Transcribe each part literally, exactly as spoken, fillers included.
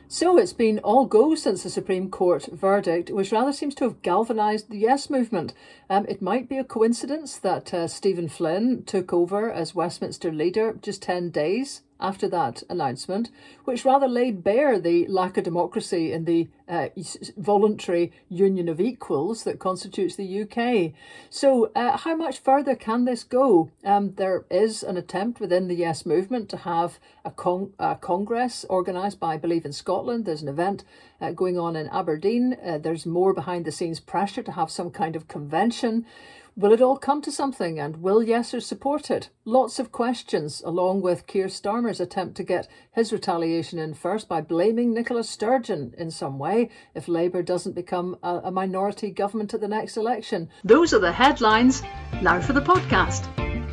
So it's been all go since the Supreme Court verdict, which rather seems to have galvanised the Yes movement. Um, it might be a coincidence that uh, Stephen Flynn took over as Westminster leader just ten days after that announcement, which rather laid bare the lack of democracy in the uh, voluntary union of equals that constitutes the U K. So uh, how much further can this go? Um, there is an attempt within the Yes movement to have a, con- a congress organised by Believe in Scotland. There's an event uh, going on in Aberdeen. Uh, there's more behind the scenes pressure to have some kind of convention. Will it all come to something, and will Yesers support it? Lots of questions, along with Keir Starmer's attempt to get his retaliation in first by blaming Nicola Sturgeon in some way if Labour doesn't become a, a minority government at the next election. Those are the headlines. Now for the podcast.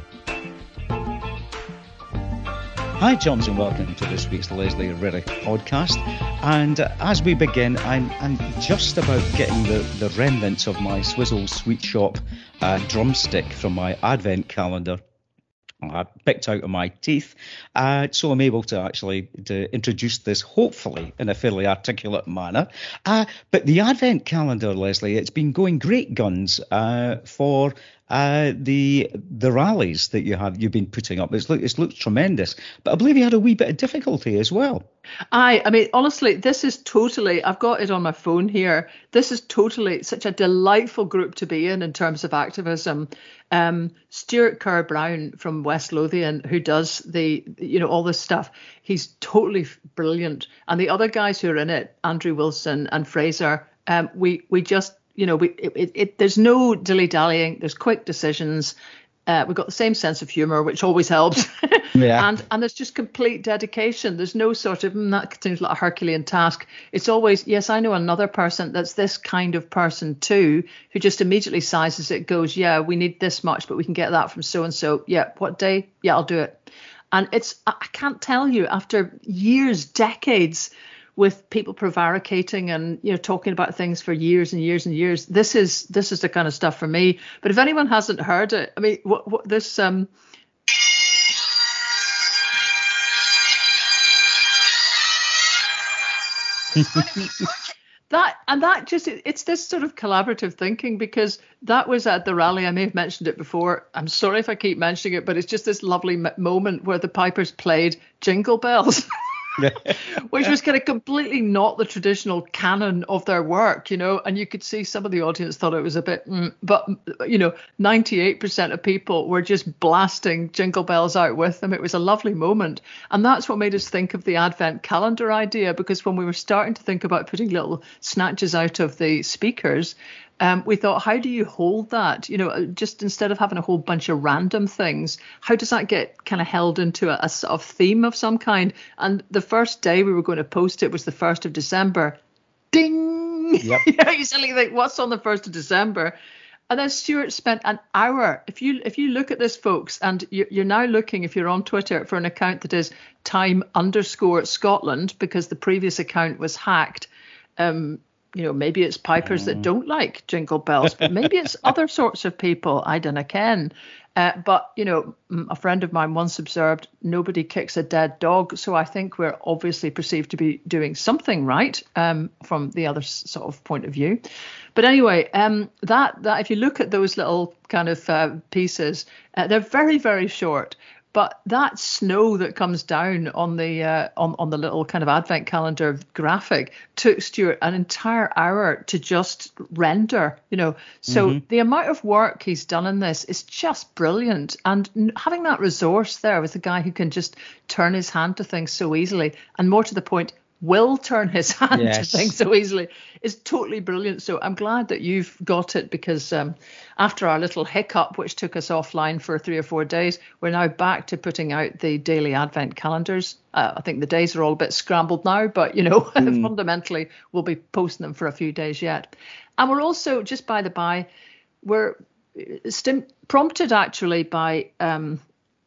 Hi, Johns, and welcome to this week's Leslie Riddick podcast. And uh, as we begin, I'm, I'm just about getting the, the remnants of my Swizzle Sweet Shop uh, drumstick from my advent calendar I picked out of my teeth. Uh, so I'm able to actually to introduce this, hopefully, in a fairly articulate manner. Uh, but the advent calendar, Leslie, it's been going great guns uh, for uh, the the rallies that you have you've been putting up. It's look it's looked tremendous. But I believe you had a wee bit of difficulty as well. I, I mean, honestly, this is totally, I've got it on my phone here. This is totally such a delightful group to be in in terms of activism. Um, Stuart Kerr-Brown from West Lothian, who does the, you know, all this stuff, he's totally brilliant. And the other guys who are in it, Andrew Wilson and Fraser, um, we, we just, you know, we it, it, it, there's no dilly-dallying, there's quick decisions. Uh, we've got the same sense of humour, which always helps. Yeah. and and there's just complete dedication. There's no sort of, mm, that seems like a Herculean task. It's always, yes, I know another person that's this kind of person too, who just immediately sizes it, goes, yeah, we need this much, but we can get that from so-and-so. Yeah, what day? Yeah, I'll do it. And it's, I can't tell you, after years, decades, with people prevaricating and, you know, talking about things for years and years and years. This is this is the kind of stuff for me. But if anyone hasn't heard it, I mean, what, what this um. that and that just it's this sort of collaborative thinking, because that was at the rally. I may have mentioned it before. I'm sorry if I keep mentioning it, but it's just this lovely moment where the pipers played Jingle Bells. Which was kind of completely not the traditional canon of their work, you know, and you could see some of the audience thought it was a bit, mm, but, you know, ninety-eight percent of people were just blasting Jingle Bells out with them. It was a lovely moment. And that's what made us think of the Advent calendar idea, because when we were starting to think about putting little snatches out of the speakers, Um, we thought, how do you hold that? You know, just instead of having a whole bunch of random things, how does that get kind of held into a, a sort of theme of some kind? And the first day we were going to post it was the first of December. Ding! Yep. You know, you suddenly think, what's on the first of December? And then Stuart spent an hour. If you if you look at this, folks, and you're, you're now looking, if you're on Twitter, for an account that is time underscore Scotland, because the previous account was hacked. Um, You know, maybe it's pipers that don't like Jingle Bells, but maybe it's other sorts of people. I don't know, Ken. Uh, but, you know, a friend of mine once observed, nobody kicks a dead dog. So I think we're obviously perceived to be doing something right um, from the other sort of point of view. But anyway, um, that, that if you look at those little kind of uh, pieces, uh, they're very, very short. But that snow that comes down on the uh, on, on the little kind of advent calendar graphic took Stuart an entire hour to just render, you know. So mm-hmm. the amount of work he's done in this is just brilliant. And having that resource there with a guy who can just turn his hand to things so easily, and more to the point, will turn his hand yes. to things so easily, is totally brilliant. So I'm glad that you've got it, because um, after our little hiccup, which took us offline for three or four days, we're now back to putting out the daily advent calendars. Uh, I think the days are all a bit scrambled now, but, you know, mm. fundamentally we'll be posting them for a few days yet. And we're also, just by the by, we're stim- prompted actually by... Um,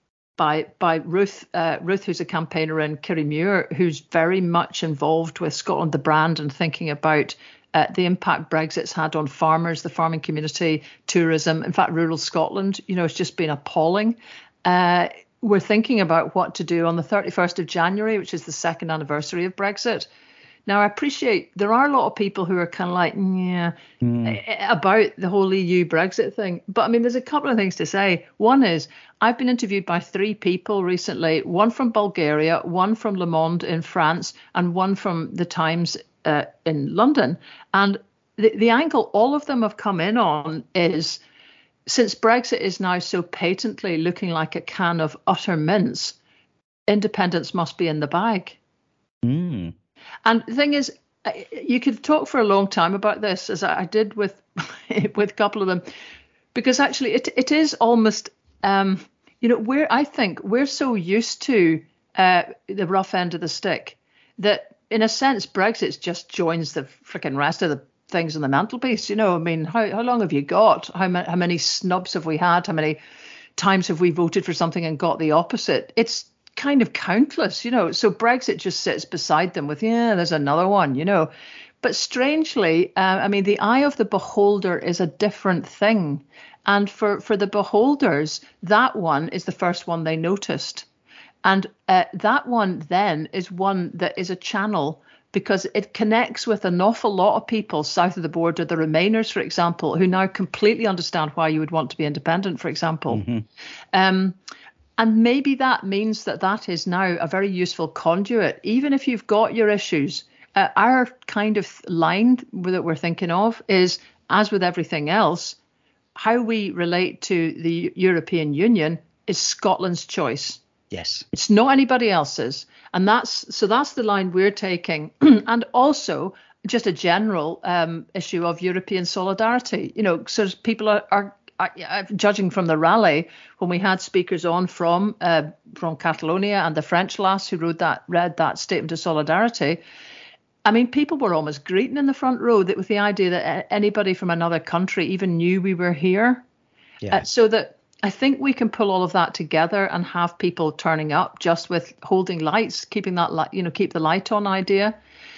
by by Ruth, uh, Ruth, who's a campaigner in Kirriemuir, who's very much involved with Scotland the Brand and thinking about uh, the impact Brexit's had on farmers, the farming community, tourism. In fact, rural Scotland, you know, it's just been appalling. Uh, we're thinking about what to do on the thirty-first of January, which is the second anniversary of Brexit. Now, I appreciate there are a lot of people who are kind of like, yeah, mm. about the whole E U Brexit thing. But I mean, there's a couple of things to say. One is I've been interviewed by three people recently, one from Bulgaria, one from Le Monde in France, and one from the Times uh, in London. And the, the angle all of them have come in on is, since Brexit is now so patently looking like a can of utter mince, independence must be in the bag. Mm. And the thing is, you could talk for a long time about this, as I did with with a couple of them, because actually it it is almost, um, you know, we're I think we're so used to uh, the rough end of the stick that in a sense Brexit just joins the freaking rest of the things on the mantelpiece. You know, I mean, how how long have you got? How many how many snubs have we had? How many times have we voted for something and got the opposite? It's kind of countless, you know. So Brexit just sits beside them with, yeah, there's another one, you know. But strangely, uh, I mean, the eye of the beholder is a different thing. And for, for the beholders, that one is the first one they noticed. And uh, that one then is one that is a channel, because it connects with an awful lot of people south of the border, the Remainers, for example, who now completely understand why you would want to be independent, for example. Mm-hmm. Um, And maybe that means that that is now a very useful conduit, even if you've got your issues. Uh, our kind of line that we're thinking of is, as with everything else, how we relate to the European Union is Scotland's choice. Yes. It's not anybody else's. And that's so that's the line we're taking. And also just a general um, issue of European solidarity. You know, so people are, are I, judging from the rally, when we had speakers on from uh, from Catalonia and the French lass who wrote that, read that statement of solidarity, I mean, people were almost greeting in the front row that with the idea that anybody from another country even knew we were here. Yeah. Uh, so that I think we can pull all of that together and have people turning up just with holding lights, keeping that light, you know, keep the light on idea.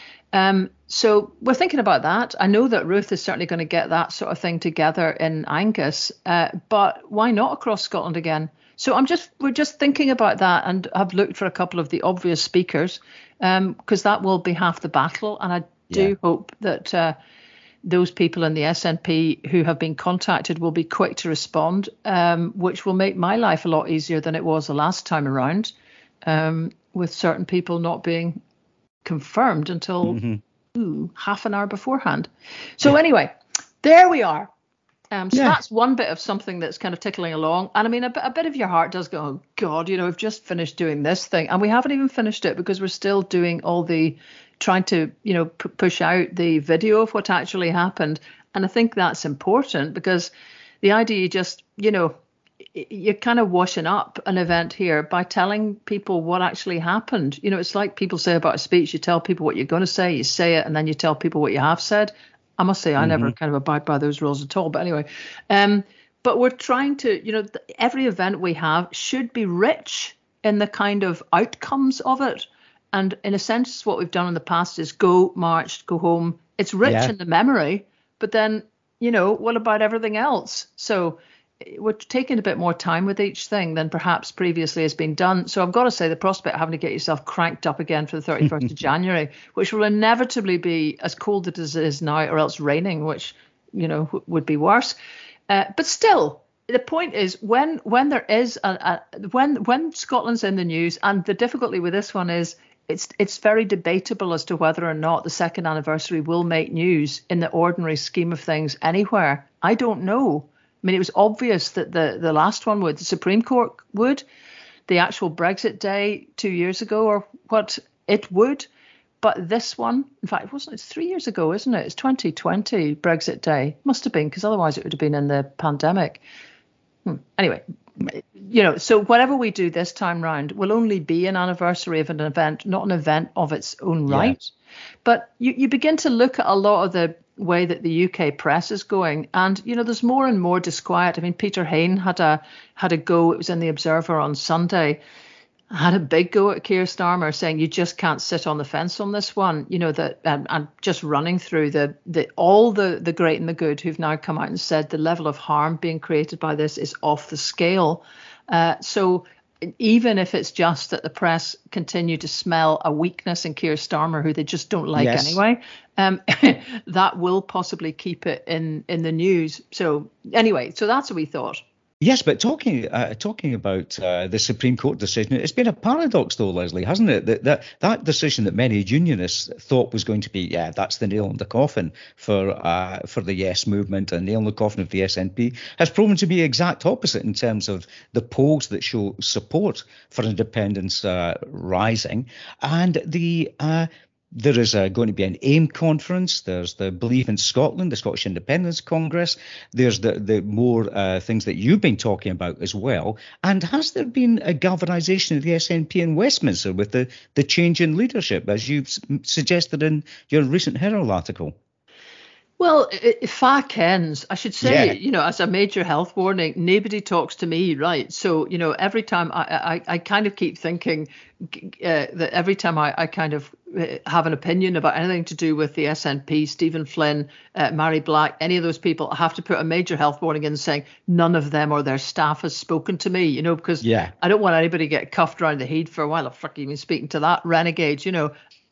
Um, so we're thinking about that. I know that Ruth is certainly going to get that sort of thing together in Angus, uh, but why not across Scotland again? So I'm just we're just thinking about that, and have looked for a couple of the obvious speakers, because um, that will be half the battle. And I do yeah. hope that uh, those people in the S N P who have been contacted will be quick to respond, um, which will make my life a lot easier than it was the last time around, um, with certain people not being confirmed until mm-hmm. ooh, half an hour beforehand. So yeah. anyway, there we are. Um, so yeah. that's one bit of something that's kind of tickling along. And I mean, a bit, a bit of your heart does go, oh, God, you know, we've just finished doing this thing. And we haven't even finished it because we're still doing all the trying to, you know, p- push out the video of what actually happened. And I think that's important, because the idea you just, you know, you're kind of washing up an event here by telling people what actually happened. You know, it's like people say about a speech, you tell people what you're going to say, you say it, and then you tell people what you have said. I must say, I mm-hmm. never kind of abide by those rules at all. But anyway, um, but we're trying to, you know, th- every event we have should be rich in the kind of outcomes of it. And in a sense, what we've done in the past is go, march, go home. It's rich yeah. in the memory, but then, you know, what about everything else? So we're taking a bit more time with each thing than perhaps previously has been done. So I've got to say, the prospect of having to get yourself cranked up again for the thirty-first of January, which will inevitably be as cold as it is now, or else raining, which, you know, w- would be worse. Uh, but still, the point is, when when there is a, a when when Scotland's in the news, and the difficulty with this one is it's it's very debatable as to whether or not the second anniversary will make news in the ordinary scheme of things anywhere. I don't know. I mean, it was obvious that the, the last one would, the Supreme Court would, the actual Brexit day two years ago, or what, it would. But this one, in fact, it wasn't, it's three years ago, isn't it? It's twenty twenty Brexit day. Must have been, because otherwise it would have been in the pandemic. Hmm. Anyway, you know, so whatever we do this time round will only be an anniversary of an event, not an event of its own right. Yeah. But you, you begin to look at a lot of the way that the U K press is going, and you know, there's more and more disquiet. I mean, Peter Hain had a had a go. It was in the Observer on Sunday. Had a big go at Keir Starmer, saying you just can't sit on the fence on this one. You know, that and, and just running through the the all the the great and the good who've now come out and said the level of harm being created by this is off the scale. Uh, so even if it's just that the press continue to smell a weakness in Keir Starmer, who they just don't like yes. anyway, um, that will possibly keep it in, in the news. So anyway, so that's what we thought. Yes, but talking uh, talking about uh, the Supreme Court decision, it's been a paradox, though, Lesley, hasn't it? That, that that decision that many unionists thought was going to be, yeah, that's the nail in the coffin for uh, for the Yes movement, and nail in the coffin of the S N P, has proven to be the exact opposite in terms of the polls that show support for independence uh, rising, and the uh, There is uh, going to be an AIM conference. There's the Believe in Scotland, the Scottish Independence Congress. There's the, the more uh, things that you've been talking about as well. And has there been a galvanisation of the S N P in Westminster with the, the change in leadership, as you've s- suggested in your recent Herald article? Well, fa kens, I should say, Yeah. you know, as a major health warning, nobody talks to me, right? So, you know, every time I, I, I kind of keep thinking uh, that every time I, I kind of have an opinion about anything to do with the S N P, Stephen Flynn, uh, Mary Black, any of those people, I have to put a major health warning in saying none of them or their staff has spoken to me, you know, because Yeah. I don't want anybody to get cuffed around the head for a while. I'm fucking even speaking to that renegade, you know.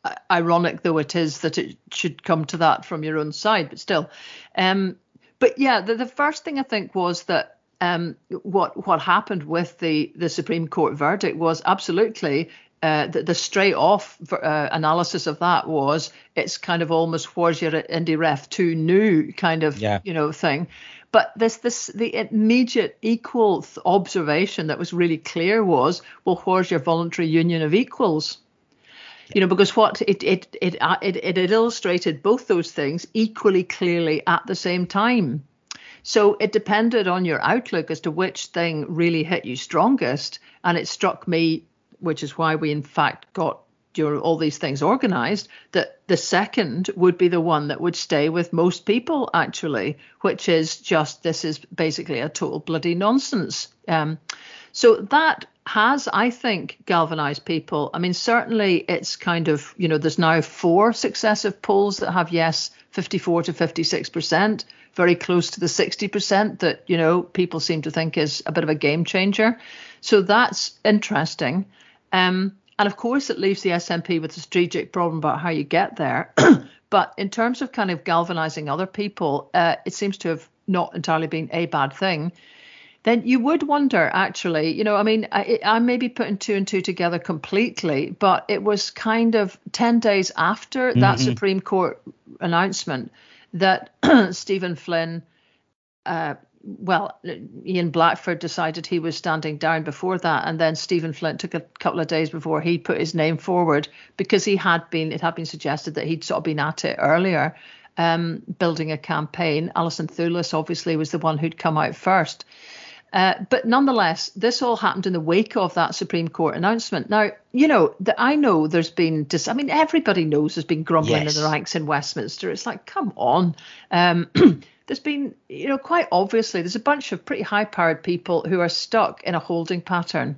Ironic though it is that it should come to that from your own side, but still. Um, but yeah, the, the first thing I think was that um, what what happened with the, the Supreme Court verdict was absolutely uh, the, the straight off uh, analysis of that was it's kind of almost was your Indy Ref two new kind of Yeah. you know thing. But this this the immediate equal th- observation that was really clear was, well, where's your voluntary union of equals? You know, because what it it it it it illustrated both those things equally clearly at the same time. So it depended on your outlook as to which thing really hit you strongest. And it struck me, which is why we in fact got your, all these things organized, that the second would be the one that would stay with most people, actually, which is just this is basically a total bloody nonsense. Um, so that has, I think, galvanized people. I mean, certainly it's kind of, you know, there's now four successive polls that have yes, fifty-four to fifty-six percent, very close to the sixty percent that, you know, people seem to think is a bit of a game changer. So that's interesting. Um, and of course, it leaves the S N P with a strategic problem about how you get there. But in terms of kind of galvanizing other people, uh, it seems to have not entirely been a bad thing. Then you would wonder, actually, you know, I mean, I, I may be putting two and two together completely, but it was kind of ten days after that Mm-hmm. Supreme Court announcement that Stephen Flynn, uh, well, Ian Blackford decided he was standing down before that. And then Stephen Flynn took a couple of days before he put his name forward because he had been, it had been suggested that he'd sort of been at it earlier, um, building a campaign. Alison Thewlis obviously was the one who'd come out first. Uh, but nonetheless, this all happened in the wake of that Supreme Court announcement. Now, you know, the, I know there's been, dis- I mean, everybody knows there's been grumbling Yes. in the ranks in Westminster. It's like, come on. Um, there's been, you know, quite obviously, there's a bunch of pretty high-powered people who are stuck in a holding pattern.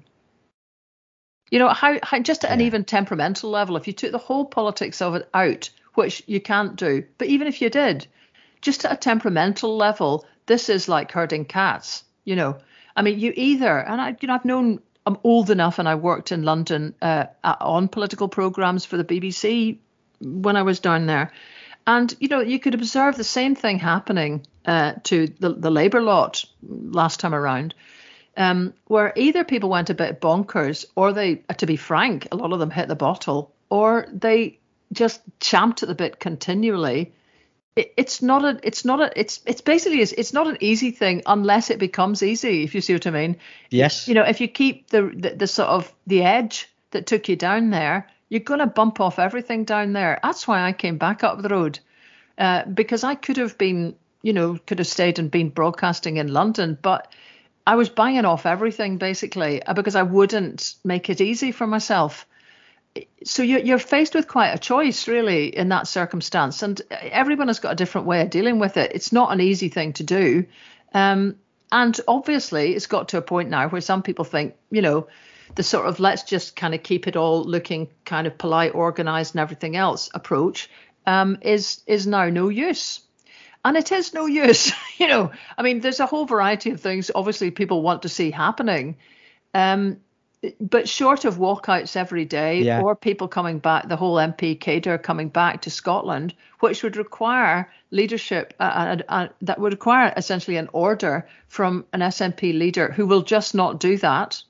You know, how, how just at an Yeah. even temperamental level, if you took the whole politics of it out, which you can't do, but even if you did, just at a temperamental level, this is like herding cats. You know, I mean, you either, and I, you know, I've known, I'm old enough and I worked in London uh, on political programs for the B B C when I was down there. And, you know, you could observe the same thing happening uh, to the, the Labour lot last time around, um, where either people went a bit bonkers or they, to be frank, a lot of them hit the bottle, or they just champed at the bit continually. It's not a, it's not a, it's, it's basically, it's, it's not an easy thing unless it becomes easy, if you see what I mean. Yes. You know, if you keep the, the, the sort of the edge that took you down there, you're going to bump off everything down there. That's why I came back up the road, uh, because I could have been, you know, could have stayed and been broadcasting in London, but I was banging off everything basically because I wouldn't make it easy for myself. So you're, you're faced with quite a choice, really, in that circumstance. And everyone has got a different way of dealing with it. It's not an easy thing to do. Um, and obviously, it's got to a point now where some people think, you know, the sort of let's just kind of keep it all looking kind of polite, organized and everything else approach um, is is now no use. And it is no use. You know, I mean, there's a whole variety of things, obviously, people want to see happening. Um but short of walkouts every day Yeah. or people coming back, the whole M P cadre coming back to Scotland, which would require leadership, uh, uh, uh, that would require essentially an order from an S N P leader who will just not do that.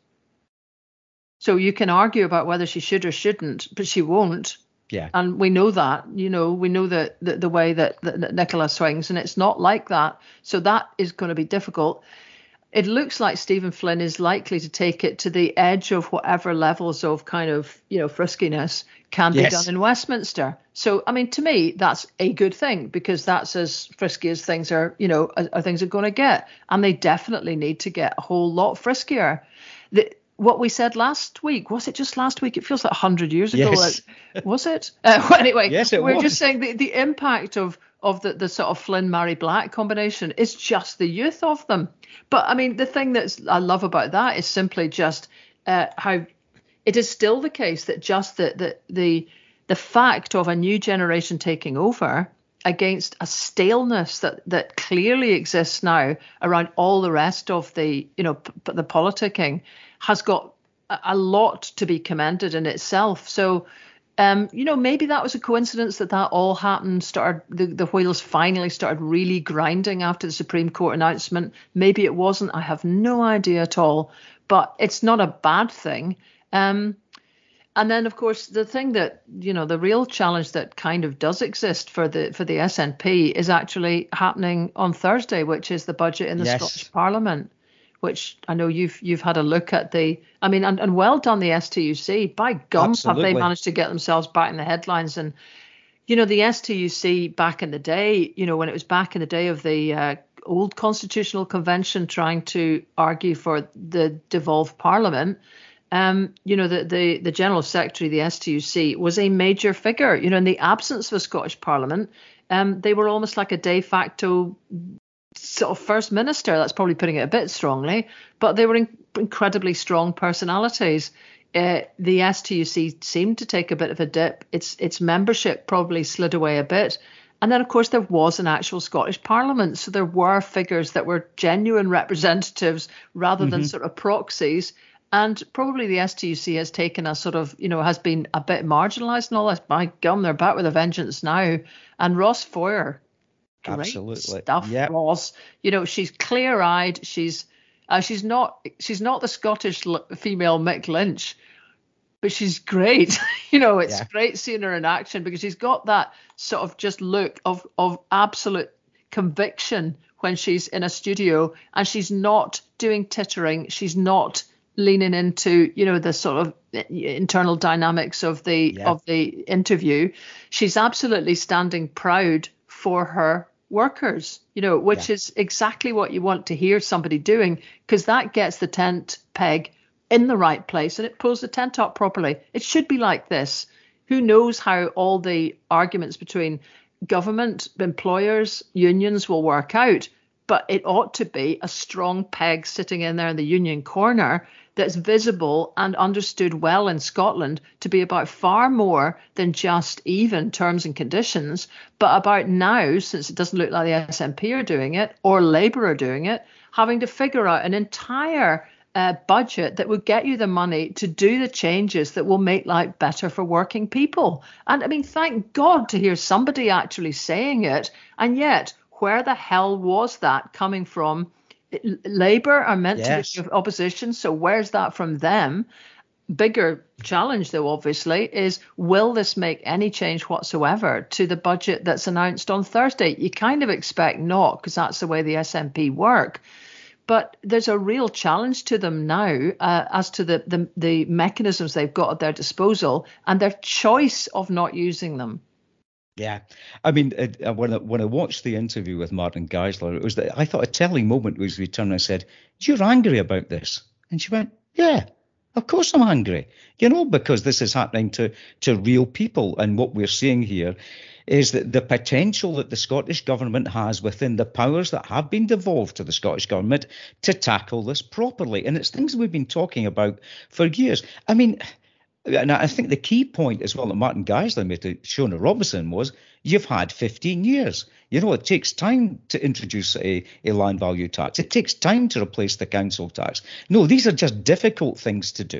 So you can argue about whether she should or shouldn't, but she won't. Yeah. And we know that, you know, we know that the, the way that, that, that Nicola swings, and it's not like that. So that is going to be difficult. It looks like Stephen Flynn is likely to take it to the edge of whatever levels of kind of, you know, friskiness can Yes. be done in Westminster. So, I mean, to me, that's a good thing, because that's as frisky as things are, you know, are, are things are going to get. And they definitely need to get a whole lot friskier. The, what we said last week, was it just last week? It feels like one hundred years ago. Yes. Was it? Uh, well, anyway, Yes, it we're was. just saying the, the impact of of the, the sort of Flynn Mary Black combination is just the youth of them. But I mean, the thing that I love about that is simply just uh, how it is still the case that just the, the the the fact of a new generation taking over against a staleness that that clearly exists now around all the rest of the, you know, p- the politicking has got a, a lot to be commended in itself. So, um, you know, maybe that was a coincidence that that all happened, started, the, the wheels finally started really grinding after the Supreme Court announcement. Maybe it wasn't. I have no idea at all, but it's not a bad thing. Um, and then, of course, the thing that, you know, the real challenge that kind of does exist for the for the S N P is actually happening on Thursday, which is the budget in the Yes. Scottish Parliament, which I know you've you've had a look at. The, I mean, and, and well done the S T U C. By gum, Absolutely. have they managed to get themselves back in the headlines. And, you know, the S T U C back in the day, you know, when it was back in the day of the uh, old Constitutional Convention trying to argue for the devolved Parliament, um, you know, the, the, the General Secretary of the S T U C was a major figure. You know, in the absence of a Scottish Parliament, um, they were almost like a de facto sort of first minister. That's probably putting it a bit strongly, but they were in, incredibly strong personalities. Uh, the S T U C seemed to take a bit of a dip. Its its membership probably slid away a bit. And then, of course, there was an actual Scottish Parliament. So there were figures that were genuine representatives rather than Mhm. sort of proxies. And probably the S T U C has taken a sort of, you know, has been a bit marginalised and all that. My gum, they're back with a vengeance now. And Ross Foyer, great Absolutely. stuff, Yep. Ross. You know, she's clear-eyed. She's uh, she's not she's not the Scottish l- female Mick Lynch, but she's great. You know, it's Yeah. great seeing her in action because she's got that sort of just look of of absolute conviction when she's in a studio, and she's not doing tittering. She's not leaning into, you know, the sort of internal dynamics of the Yeah. of the interview. She's absolutely standing proud for her workers, you know, which Yeah. is exactly what you want to hear somebody doing, because that gets the tent peg in the right place and it pulls the tent up properly. It should be like this. Who knows how all the arguments between government, employers, unions will work out, but it ought to be a strong peg sitting in there in the union corner that's visible and understood well in Scotland to be about far more than just even terms and conditions, but about now, since it doesn't look like the S N P are doing it or Labour are doing it, having to figure out an entire uh, budget that would get you the money to do the changes that will make life better for working people. And I mean, thank God to hear somebody actually saying it. And yet, where the hell was that coming from? Labour are meant Yes. to be opposition, so where's that from them? Bigger challenge, though, obviously, is will this make any change whatsoever to the budget that's announced on Thursday? You kind of expect not, because that's the way the S N P work. But there's a real challenge to them now uh, as to the, the the mechanisms they've got at their disposal and their choice of not using them. Yeah, I mean, it, uh, when I, when I watched the interview with Martin Geisler, it was that I thought a telling moment was we turned and said, "You're angry about this," and she went, "Yeah, of course I'm angry. You know, because this is happening to to real people, and what we're seeing here is that the potential that the Scottish government has within the powers that have been devolved to the Scottish government to tackle this properly, and it's things we've been talking about for years. I mean." And I think the key point as well that Martin Geisler made to Shona Robinson was you've had fifteen years. You know, it takes time to introduce a, a land value tax. It takes time to replace the council tax. No, these are just difficult things to do.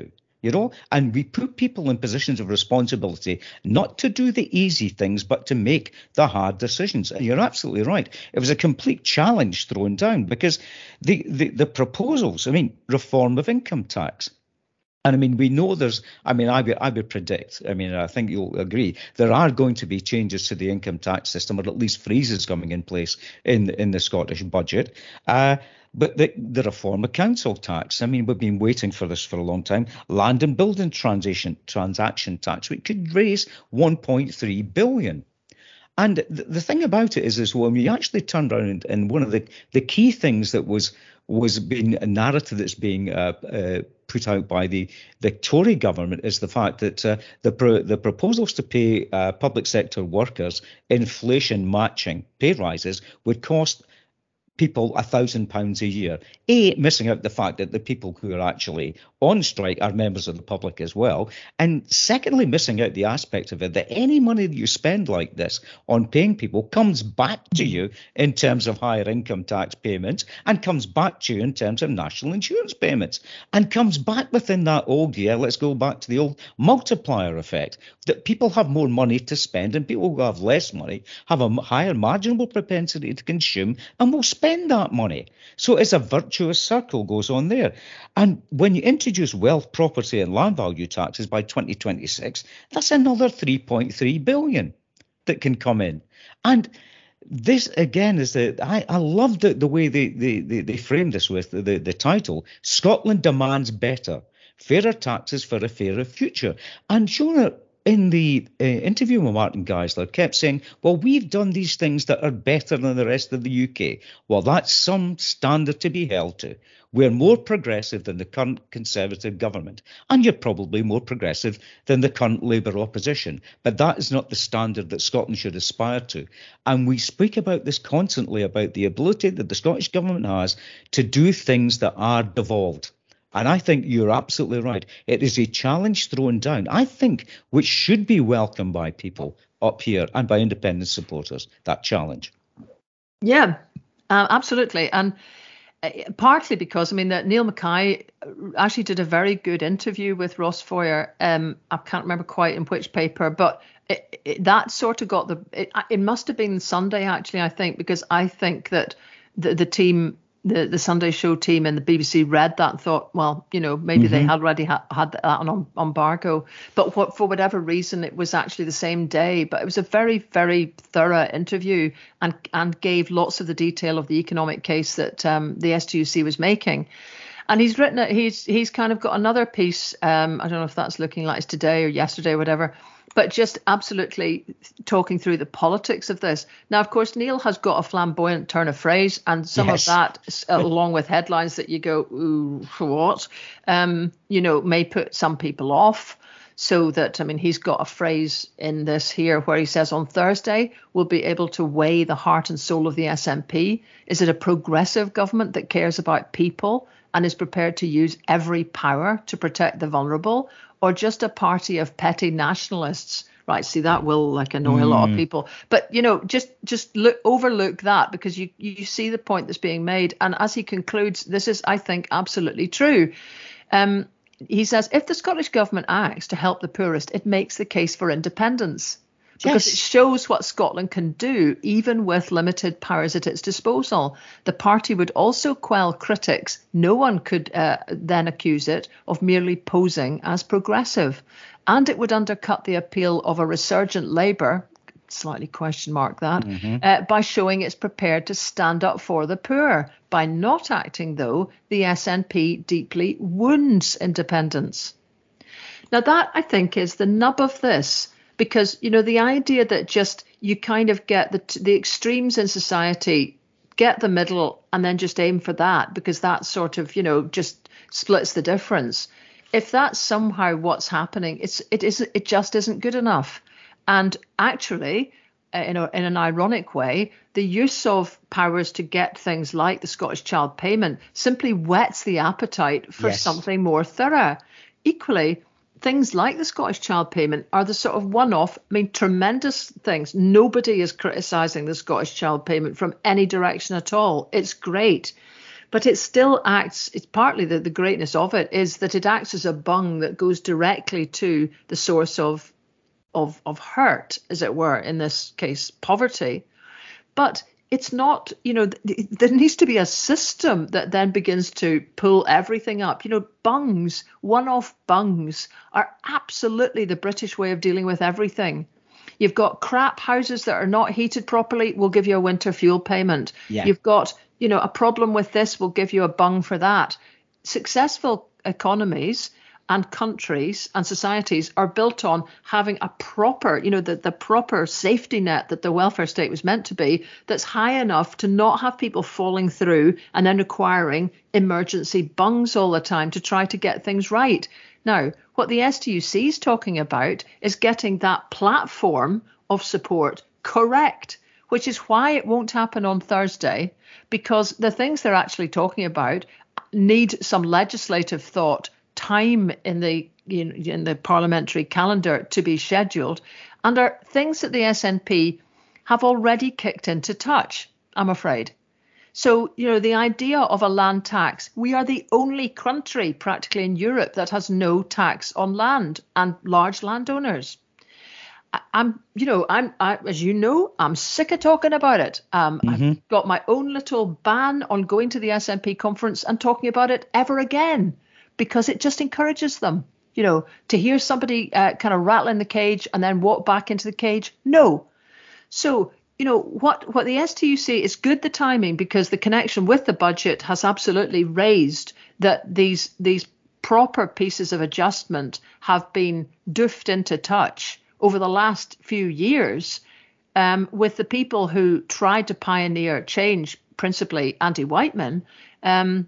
You know, and we put people in positions of responsibility not to do the easy things, but to make the hard decisions. And you're absolutely right. It was a complete challenge thrown down because the, the, the proposals, I mean, reform of income tax. And I mean, we know there's, I mean, I would, I would predict, I mean, I think you'll agree, there are going to be changes to the income tax system, or at least freezes coming in place in, in the Scottish budget. Uh, But the, the reform of council tax, I mean, we've been waiting for this for a long time. Land and building transition, transaction tax, which could raise one point three billion. And the, the thing about it is, is when we actually turned around and, and one of the, the key things that was was being a narrative that's being uh, uh, put out by the, the Tory government is the fact that uh, the pro, the proposals to pay uh, public sector workers inflation matching pay rises would cost people a thousand pounds a year. A, missing out the fact that the people who are actually on strike are members of the public as well. And secondly, missing out the aspect of it that any money that you spend like this on paying people comes back to you in terms of higher income tax payments, and comes back to you in terms of national insurance payments, and comes back within that old, yeah, let's go back to the old multiplier effect, that people have more money to spend, and people who have less money have a higher marginal propensity to consume and will spend spend that money. So it's a virtuous circle goes on there. And when you introduce wealth, property and land value taxes by twenty twenty-six, that's another three point three billion that can come in. And this again is the I, I love the, the way they, they, they, they frame this with the, the, the title, Scotland demands better, fairer taxes for a fairer future. And Shona, in the uh, interview with Martin Geisler, kept saying, well, we've done these things that are better than the rest of the U K. Well, that's some standard to be held to. We're more progressive than the current Conservative government, and you're probably more progressive than the current Labour opposition. But that is not the standard that Scotland should aspire to. And we speak about this constantly, about the ability that the Scottish government has to do things that are devolved. And I think you're absolutely right. It is a challenge thrown down, I think, which should be welcomed by people up here and by independent supporters, that challenge. Yeah, uh, absolutely. And uh, partly because, I mean, that Neil Mackay actually did a very good interview with Ross Foyer. Um, I can't remember quite in which paper, but it, it, that sort of got the, it, it must have been Sunday, actually, I think, because I think that the, the team, The, the Sunday Show team and the B B C read that and thought, well, you know, maybe mm-hmm. they had already ha- had that on embargo. But what, for whatever reason, it was actually the same day. But it was a very, very thorough interview and, and gave lots of the detail of the economic case that um, the S T U C was making. And he's written it. He's he's kind of got another piece. Um, I don't know if that's looking like it's today or yesterday or whatever. But just absolutely talking through the politics of this. Now, of course, Neil has got a flamboyant turn of phrase, and some yes. of that, along with headlines that you go, ooh, what, um, you know, may put some people off. So that, I mean, he's got a phrase in this here where he says on Thursday, we'll be able to weigh the heart and soul of the S N P. Is it a progressive government that cares about people and is prepared to use every power to protect the vulnerable, or just a party of petty nationalists? Right, see, that will like annoy mm. a lot of people. But, you know, just just look, overlook that, because you, you see the point that's being made. And as he concludes, this is, I think, absolutely true. Um, he says, if the Scottish government acts to help the poorest, it makes the case for independence. Because yes. it shows what Scotland can do, even with limited powers at its disposal. The party would also quell critics. No one could uh, then accuse it of merely posing as progressive. And it would undercut the appeal of a resurgent Labour, slightly question mark that, mm-hmm. uh, by showing it's prepared to stand up for the poor. By not acting, though, the S N P deeply wounds independence. Now, that, I think, is the nub of this. Because, you know, the idea that just you kind of get the the extremes in society, get the middle, and then just aim for that, because that sort of, you know, just splits the difference. If that's somehow what's happening, it's it is it just isn't good enough. And actually, in a, in an ironic way, the use of powers to get things like the Scottish Child Payment simply whets the appetite for yes. something more thorough. Equally, things like the Scottish Child Payment are the sort of one-off, I mean, tremendous things. Nobody is criticising the Scottish Child Payment from any direction at all. It's great. but it still acts, it's partly the, the greatness of it is that it acts as a bung that goes directly to the source of, of, of hurt, as it were, in this case, poverty. But it's not, you know, th- there needs to be a system that then begins to pull everything up. You know, bungs, one-off bungs are absolutely the British way of dealing with everything. You've got crap houses that are not heated properly, we'll give you a winter fuel payment. Yeah. You've got, you know, a problem with this, we'll give you a bung for that. Successful economies and countries and societies are built on having a proper, you know, the, the proper safety net that the welfare state was meant to be, that's high enough to not have people falling through and then requiring emergency bungs all the time to try to get things right. Now, what the S T U C is talking about is getting that platform of support correct, which is why it won't happen on Thursday, because the things they're actually talking about need some legislative thought, time in the in, in the parliamentary calendar to be scheduled, and are things that the S N P have already kicked into touch, I'm afraid. So, you know, the idea of a land tax, we are the only country practically in Europe that has no tax on land and large landowners. I, I'm, you know, I'm, I, as you know, I'm sick of talking about it. Um, mm-hmm. I've got my own little ban on going to the S N P conference and talking about it ever again, because it just encourages them, you know, to hear somebody uh, kind of rattle in the cage and then walk back into the cage. No. So, you know, what, what the S T U C is good, the timing, because the connection with the budget has absolutely raised that these these proper pieces of adjustment have been doofed into touch over the last few years um, with the people who tried to pioneer change, principally anti-Whiteman, um,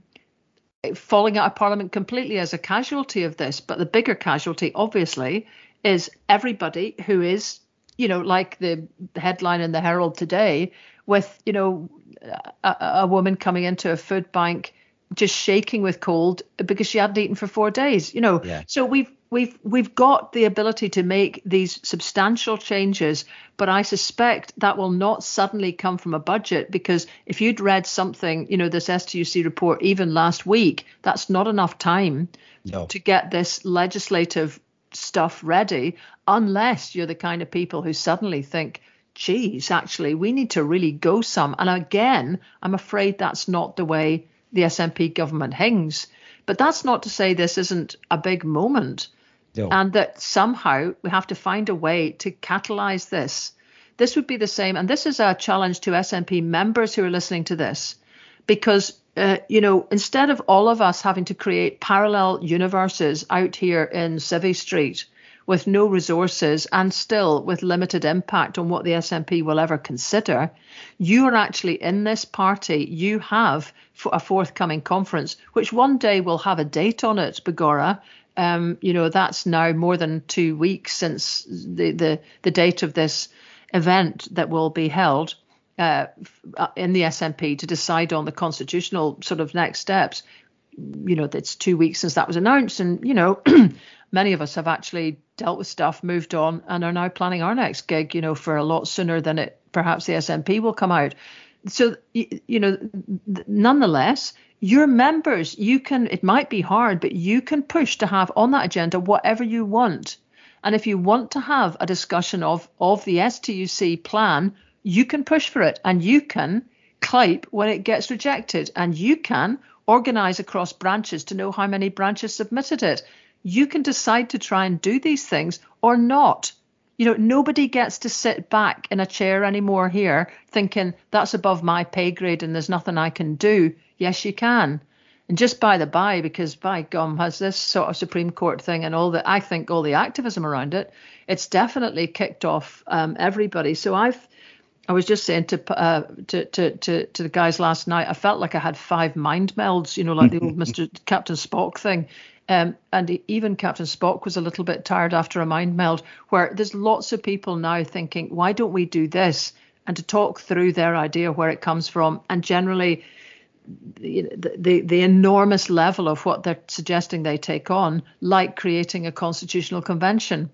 falling out of Parliament completely as a casualty of this. But the bigger casualty, obviously, is everybody who is, you know, like the headline in the Herald today with, you know, a, a woman coming into a food bank just shaking with cold because she hadn't eaten for four days, you know. Yeah. So we've we've we've got the ability to make these substantial changes, but I suspect that will not suddenly come from a budget, because if you'd read something, you know, this S T U C report even last week, that's not enough time no. to get this legislative stuff ready, unless you're the kind of people who suddenly think, geez, actually, we need to really go some. And again, I'm afraid that's not the way the S N P government hangs. But that's not to say this isn't a big moment, no. and that somehow we have to find a way to catalyse this. This would be the same, and this is a challenge to S N P members who are listening to this, because Uh, you know, instead of all of us having to create parallel universes out here in Civvy Street with no resources and still with limited impact on what the S N P will ever consider, you are actually in this party. You have a forthcoming conference, which one day will have a date on it, Begorra. Um, you know, that's now more than two weeks since the, the, the date of this event that will be held Uh, in the S N P to decide on the constitutional sort of next steps. You know, it's two weeks since that was announced, and, you know, many of us have actually dealt with stuff, moved on, and are now planning our next gig, you know, for a lot sooner than it perhaps the S N P will come out. So, you know, nonetheless, your members, you can, it might be hard, but you can push to have on that agenda whatever you want. And if you want to have a discussion of, of the S T U C plan, you can push for it, and you can clape when it gets rejected, and you can organise across branches to know how many branches submitted it. You can decide to try and do these things or not. You know, nobody gets to sit back in a chair anymore here thinking that's above my pay grade and there's nothing I can do. Yes, you can. And just by the by, because by gum, has this sort of Supreme Court thing and all the, I think all the activism around it, it's definitely kicked off um, everybody. So I've, I was just saying to, uh, to to to to the guys last night, I felt like I had five mind melds, you know, like the old Mister Captain Spock thing. Um, and even Captain Spock was a little bit tired after a mind meld, where there's lots of people now thinking, why don't we do this? And to talk through their idea, where it comes from, and generally the, the, the enormous level of what they're suggesting they take on, like creating a constitutional convention.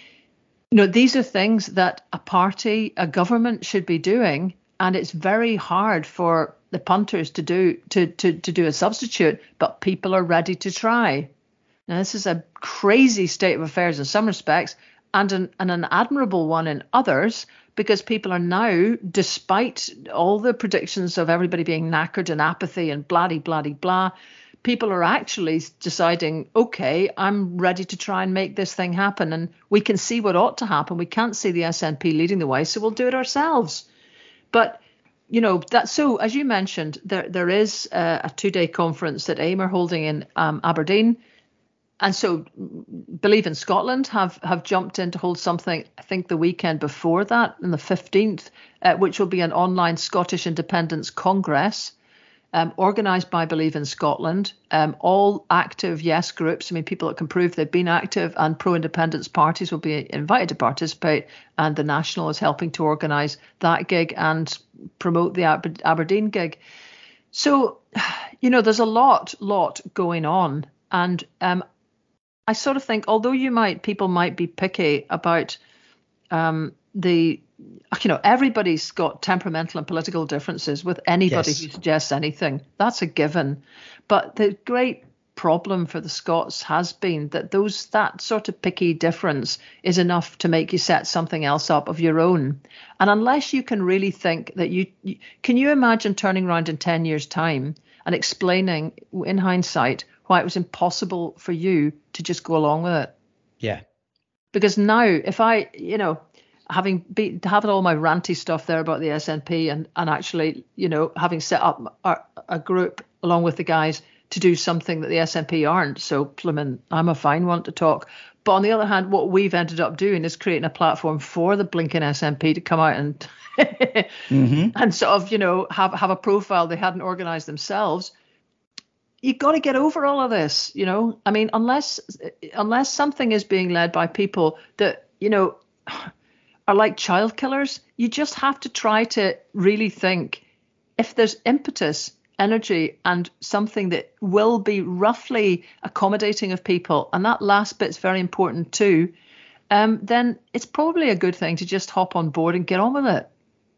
You know, these are things that a party, a government should be doing, and it's very hard for the punters to do to, to, to do a substitute, but people are ready to try. Now, this is a crazy state of affairs in some respects, and an, and an admirable one in others, because people are now, despite all the predictions of everybody being knackered and apathy and blah, blah, blah, people are actually deciding, okay, I'm ready to try and make this thing happen. And we can see what ought to happen. We can't see the S N P leading the way, so we'll do it ourselves. But, you know, that, so as you mentioned, there there is a, a two-day conference that AIM are holding in um, Aberdeen. And so Believe in Scotland have, have jumped in to hold something, I think, the weekend before that, on the fifteenth, uh, which will be an online Scottish Independence Congress, um, organised by Believe in Scotland. Um, all active yes groups, I mean, people that can prove they've been active, and pro-independence parties will be invited to participate. And the National is helping to organise that gig and promote the Aber- Aberdeen gig. So, you know, there's a lot, lot going on. And um, I sort of think, although you might, people might be picky about um, the, you know, everybody's got temperamental and political differences with anybody Yes. who suggests anything. That's a given. But the great problem for the Scots has been that those that sort of picky difference is enough to make you set something else up of your own. And unless you can really think that you, you can you imagine turning around in ten years' time and explaining in hindsight why it was impossible for you to just go along with it? Yeah. Because now, if I, you know, having be, having all my ranty stuff there about the S N P and, and actually, you know, having set up a, a group along with the guys to do something that the S N P aren't, so I mean, I'm a fine one to talk. But on the other hand, what we've ended up doing is creating a platform for the blinking S N P to come out and mm-hmm. and sort of, you know, have have a profile they hadn't organised themselves. You've got to get over all of this, you know. I mean, unless unless something is being led by people that, you know, are like child killers, you just have to try to really think if there's impetus, energy, and something that will be roughly accommodating of people, and that last bit's very important too, um, then it's probably a good thing to just hop on board and get on with it.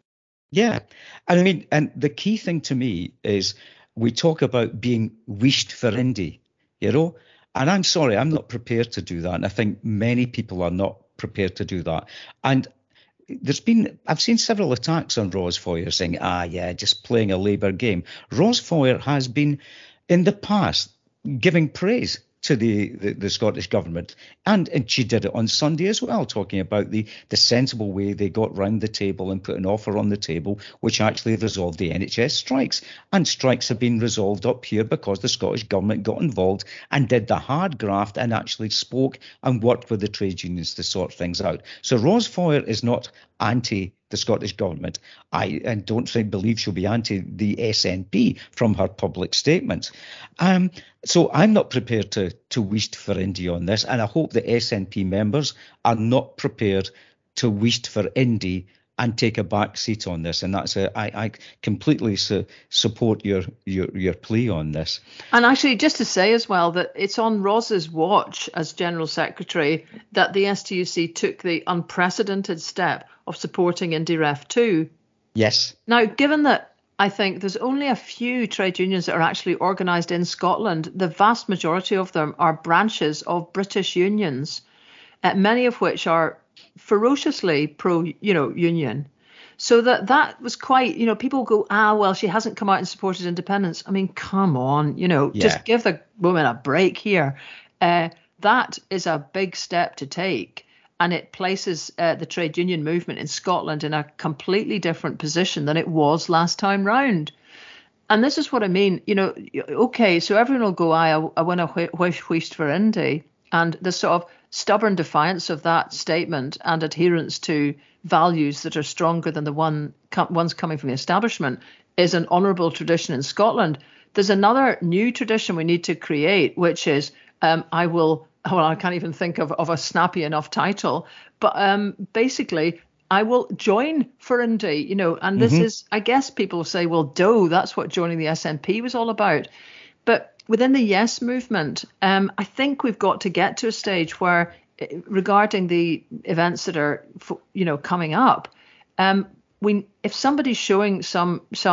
Yeah. I mean, and the key thing to me is we talk about being wished for indie, you know, and I'm sorry, I'm not prepared to do that. And I think many people are not prepared to do that. And there's been, I've seen several attacks on Ros Foyer saying, ah, yeah, just playing a Labour game. Ros Foyer has been in the past giving praise to the, the, the Scottish government. And, and she did it on Sunday as well, talking about the, the sensible way they got round the table and put an offer on the table, which actually resolved the N H S strikes. And strikes have been resolved up here because the Scottish government got involved and did the hard graft and actually spoke and worked with the trade unions to sort things out. So Ros Foyer is not anti the Scottish government. I and don't think, believe she'll be anti the S N P from her public statements. Um, so I'm not prepared to to wish for Indy on this, and I hope the S N P members are not prepared to wish for Indy and take a back seat on this. And that's a, I, I completely su- support your, your your plea on this. And actually, just to say as well that it's on Ros's watch as General Secretary that the S T U C took the unprecedented step of supporting IndyRef two. Yes. Now, given that I think there's only a few trade unions that are actually organised in Scotland, the vast majority of them are branches of British unions, uh, many of which are ferociously pro, you know, union. So that that was quite, you know, people go, ah, well, she hasn't come out and supported independence. I mean, come on, you know, yeah. just give the woman a break here. Uh, that is a big step to take. And it places uh, the trade union movement in Scotland in a completely different position than it was last time round. And this is what I mean, you know, okay, so everyone will go, I, I want to wish wished for Indy. And the sort of stubborn defiance of that statement and adherence to values that are stronger than the one ones coming from the establishment is an honourable tradition in Scotland. There's another new tradition we need to create, which is um, I will, well, I can't even think of, of a snappy enough title, but um, basically I will join for Indy, you know, and this mm-hmm. is, I guess people say, well, doh, that's what joining the S N P was all about. But within the Yes movement, um, I think we've got to get to a stage where, regarding the events that are, you know, coming up, um, we if somebody's showing some some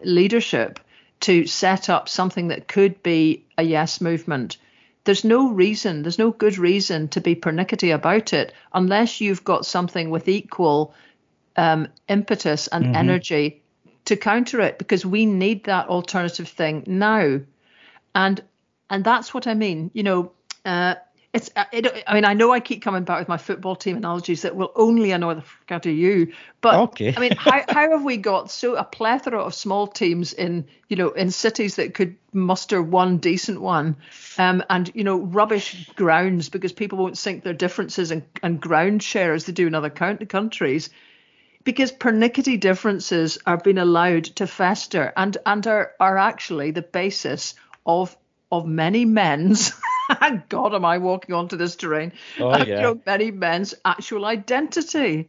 leadership to set up something that could be a yes movement. There's no reason, there's no good reason to be pernickety about it unless you've got something with equal um, impetus and mm-hmm. energy to counter it, because we need that alternative thing now. And and that's what I mean. You know, uh, it's. It, I mean, I know I keep coming back with my football team analogies that will only annoy the fuck out of you. But okay. I mean, how how have we got so a plethora of small teams in you know in cities that could muster one decent one, um, and you know rubbish grounds because people won't sink their differences and, and ground share as they do in other countries. Because pernickety differences are being allowed to fester and, and are, are actually the basis of of many men's, God, am I walking onto this terrain? Oh, uh, yeah. You know, many men's actual identity.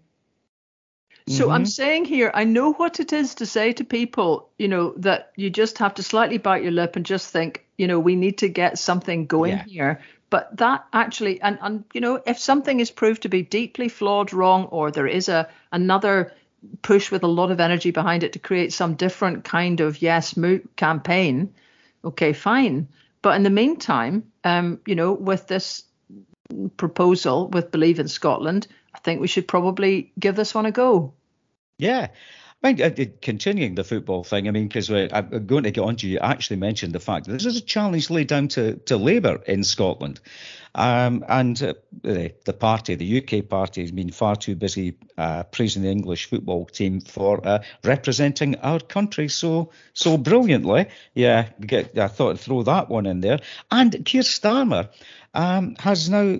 So mm-hmm. I'm saying here, I know what it is to say to people, you know, that you just have to slightly bite your lip and just think, you know, we need to get something going yeah. here. But that actually, and, and you know, if something is proved to be deeply flawed, wrong, or there is a another push with a lot of energy behind it to create some different kind of yes mo- campaign, okay, fine. But in the meantime, um, you know, with this proposal with Believe in Scotland, I think we should probably give this one a go. Yeah. I mean, uh, continuing the football thing, I mean, because I'm going to get on to you, actually mentioned the fact that this is a challenge laid down to, to Labour in Scotland. Um, and uh, the, the party, the U K party, has been far too busy uh, praising the English football team for uh, representing our country so so brilliantly. Yeah, get, I thought I'd throw that one in there. And Keir Starmer um, has now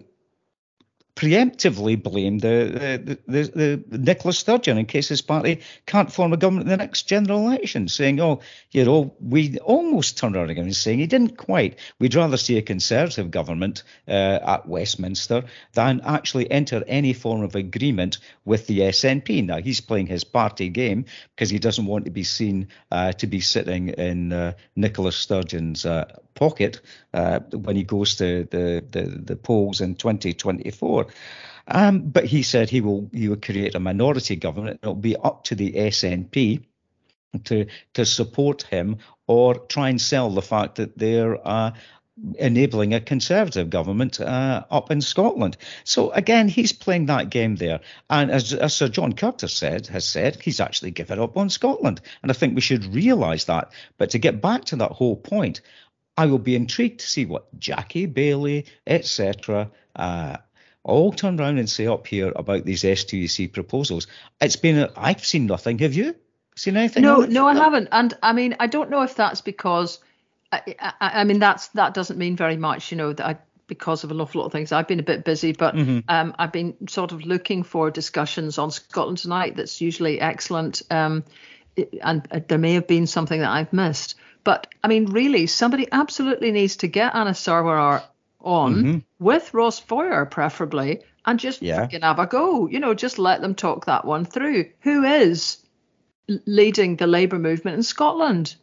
preemptively blame the, the, the, the Nicola Sturgeon in case his party can't form a government in the next general election, saying, oh, you know, we almost turned around again and saying he didn't quite. We'd rather see a Conservative government uh, at Westminster than actually enter any form of agreement with the S N P. Now, he's playing his party game because he doesn't want to be seen uh, to be sitting in uh, Nicola Sturgeon's uh, pocket uh, when he goes to the, the, the polls in twenty twenty-four. Um, but he said he will he will create a minority government. It'll be up to the S N P to to support him or try and sell the fact that they're uh, enabling a Conservative government uh, up in Scotland. So again, he's playing that game there. And as, as Sir John Curtis said, has said, he's actually given up on Scotland. And I think we should realise that. But to get back to that whole point, I will be intrigued to see what Jackie Baillie, et cetera, uh, all turn around and say up here about these S two E C proposals. It's been, a, I've seen nothing. Have you seen anything? No, no, I haven't. And I mean, I don't know if that's because, I, I, I mean, that's that doesn't mean very much, you know, that I, because of an awful lot of things. I've been a bit busy, but mm-hmm. um, I've been sort of looking for discussions on Scotland Tonight. That's usually excellent. Um, and uh, there may have been something that I've missed. But I mean, really, somebody absolutely needs to get Anas Sarwar on mm-hmm. with Ross Foyer, preferably, and just yeah. freaking have a go. You know, just let them talk that one through. Who is leading the Labour movement in Scotland?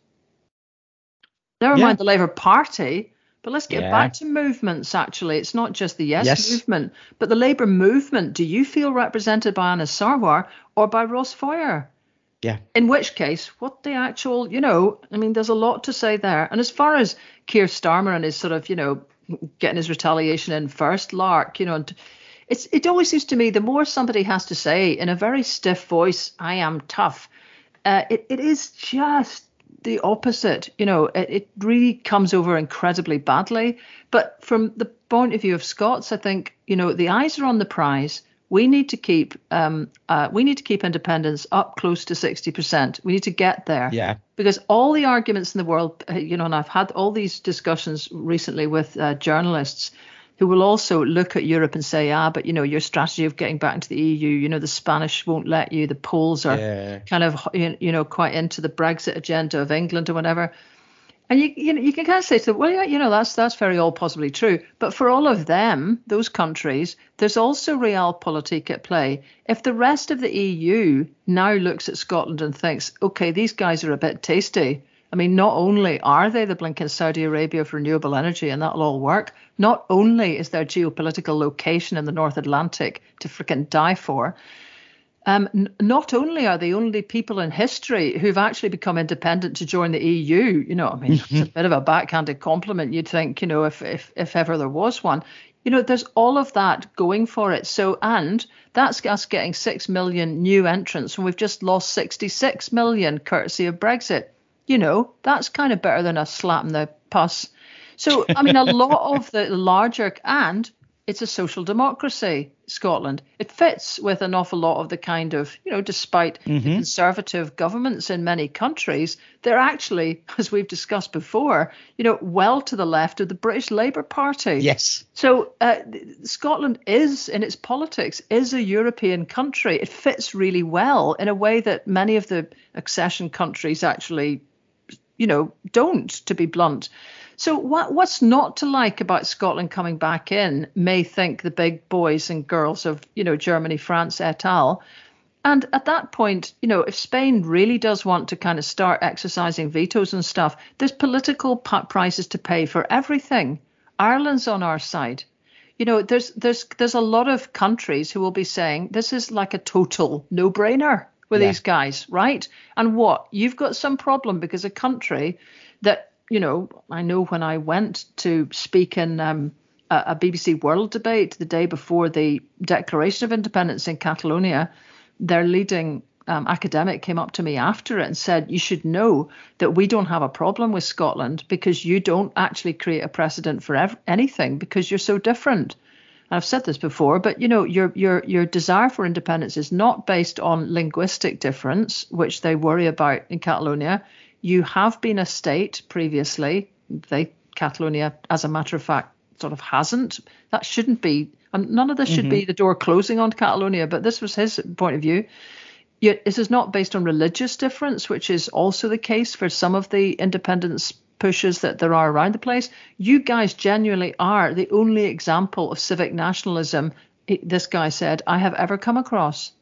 Never yeah. mind the Labour Party, but let's get yeah. back to movements, actually. It's not just the Yes, yes. movement, but the Labour movement. Do you feel represented by Anas Sarwar or by Ross Foyer? Yeah. In which case, what the actual, you know, I mean, there's a lot to say there. And as far as Keir Starmer and his sort of, you know, getting his retaliation in first, lark, you know, and it's it always seems to me the more somebody has to say in a very stiff voice, I am tough, uh, it, it is just the opposite. You know, it, it really comes over incredibly badly. But from the point of view of Scots, I think, you know, the eyes are on the prize. We need to keep um, uh, we need to keep independence up close to sixty percent. We need to get there. Yeah. Because all the arguments in the world, uh, you know, and I've had all these discussions recently with uh, journalists who will also look at Europe and say, ah, but, you know, your strategy of getting back into the E U, you know, the Spanish won't let you. The Poles are yeah. kind of, you know, quite into the Brexit agenda of England or whatever. And you you, know, you can kind of say to them, well, yeah, you know, that's that's very all possibly true. But for all of them, those countries, there's also realpolitik at play. If the rest of the E U now looks at Scotland and thinks, OK, these guys are a bit tasty. I mean, not only are they the blinking Saudi Arabia of renewable energy and that'll all work, not only is their geopolitical location in the North Atlantic to frickin' die for, Um, n- not only are they only people in history who've actually become independent to join the E U, you know, I mean, it's a bit of a backhanded compliment, you'd think, you know, if, if, if ever there was one. You know, there's all of that going for it. So, and that's us getting six million new entrants when we've just lost sixty-six million courtesy of Brexit. You know, that's kind of better than a slap in the puss. So, I mean, a lot of the larger, and it's a social democracy, Scotland. It fits with an awful lot of the kind of, you know, despite mm-hmm. the conservative governments in many countries, they're actually, as we've discussed before, you know, well to the left of the British Labour Party. Yes. So uh, Scotland is, in its politics, is a European country. It fits really well in a way that many of the accession countries actually, you know, don't, to be blunt. So what what's not to like about Scotland coming back in, may think the big boys and girls of, you know, Germany, France, et al. And at that point, you know, if Spain really does want to kind of start exercising vetoes and stuff, there's political p- prices to pay for everything. Ireland's on our side. You know, there's there's there's a lot of countries who will be saying this is like a total no-brainer with yeah. these guys, right? And what? You've got some problem because a country that, you know, I know when I went to speak in um, a, a B B C World debate the day before the Declaration of Independence in Catalonia, their leading um, academic came up to me after it and said, you should know that we don't have a problem with Scotland because you don't actually create a precedent for ev- anything because you're so different. And I've said this before, but, you know, your your your desire for independence is not based on linguistic difference, which they worry about in Catalonia. You have been a state previously. They, Catalonia, as a matter of fact, sort of hasn't. That shouldn't be. And none of this should mm-hmm. be the door closing on Catalonia. But this was his point of view. Yet this is not based on religious difference, which is also the case for some of the independence pushes that there are around the place. You guys genuinely are the only example of civic nationalism, this guy said, I have ever come across.